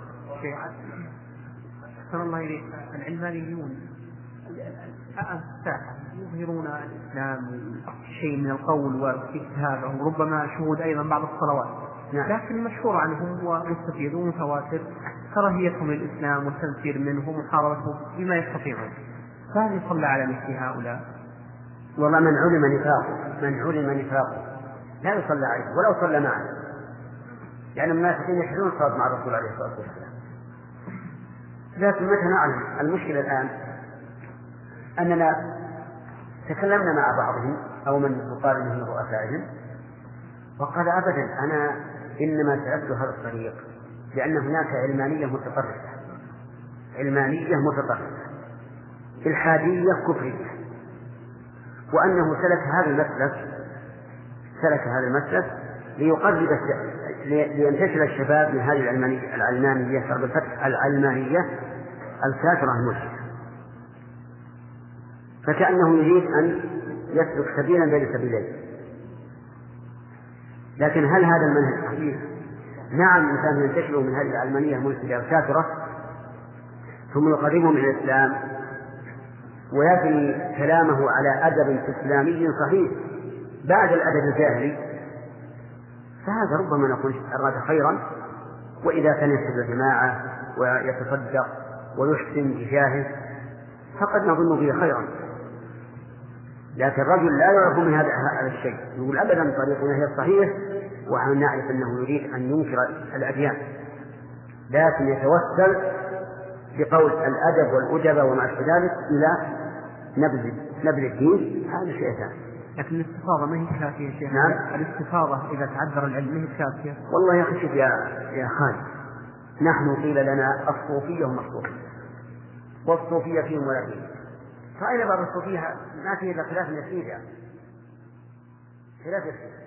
Speaker 4: أحسن الله إليك. العلمانيون الساحة يظهرون الإسلام شيء من القول واجتهاده وربما شهود أيضا بعض الصلوات،
Speaker 2: نعم.
Speaker 4: لكن المشهور عنهم ومستفيد ومتواتر كراهيتهم للإسلام والتنفير منه ومحاربته بما يستطيعون، فهل يصلى على مثل هؤلاء؟
Speaker 2: والله من علم نفاقه من علم نفاقه لا يصلى عليه ولو صلى معه، يعني المنافقين يشهدون الصلاة مع الرسول عليه الصلاة والسلام. لكن متى نعلم المشكلة الآن أننا تكلمنا مع بعضهم أو من يقارنهم من رؤسائهم وقال أبدا أنا إنما سألت هذا الطريق لأن هناك علمانية متطرفة علمانية متطرفة إلحادية كفرية، وأنه سلك هذا المسلك سلك هذا المسلك ليقرب لينتشر الشباب من هذه العلمانية العلمانية العلمانية الكافرة المشركة، فكأنه يريد أن يسلك سبيلا بين سبيلين. لكن هل هذا المنهج صحيح؟ نعم الإنسان ينتشر من هذه العلمانية المشركة الكافرة ثم يقربه من الإسلام ويبني كلامه على أدب إسلامي صحيح بعد الأدب الجاهلي، فهذا ربما نقول أراد خيرا، وإذا كان يحب الجماعة ويتصدق ويحسن بجاهه فقد نظن به خيرا. لكن الرجل لا يعرف من هذا الشيء، يقول أبدا طريقنا هي الصحيح، ونحن نعرف أنه يريد أن ينكر الأديان، لكن يتوسل بقول الأدب والأدب وما أشبه ذلك إلى نبذ نبذ الدين، هذا شيء ثاني.
Speaker 4: لكن الاستفاضة ما هي كافية يا شيخ.
Speaker 2: نعم.
Speaker 4: الاستفاضة إذا تعذر العلم ما هي كافية.
Speaker 2: والله يا أخي شوف يا يا خالد، نحن قيل لنا الصوفية هم الصوفية والصوفية فيهم ولا فيهم، فأين بعض الصوفية ما فيه إلا خلاف يسير يعني. لا تسجد.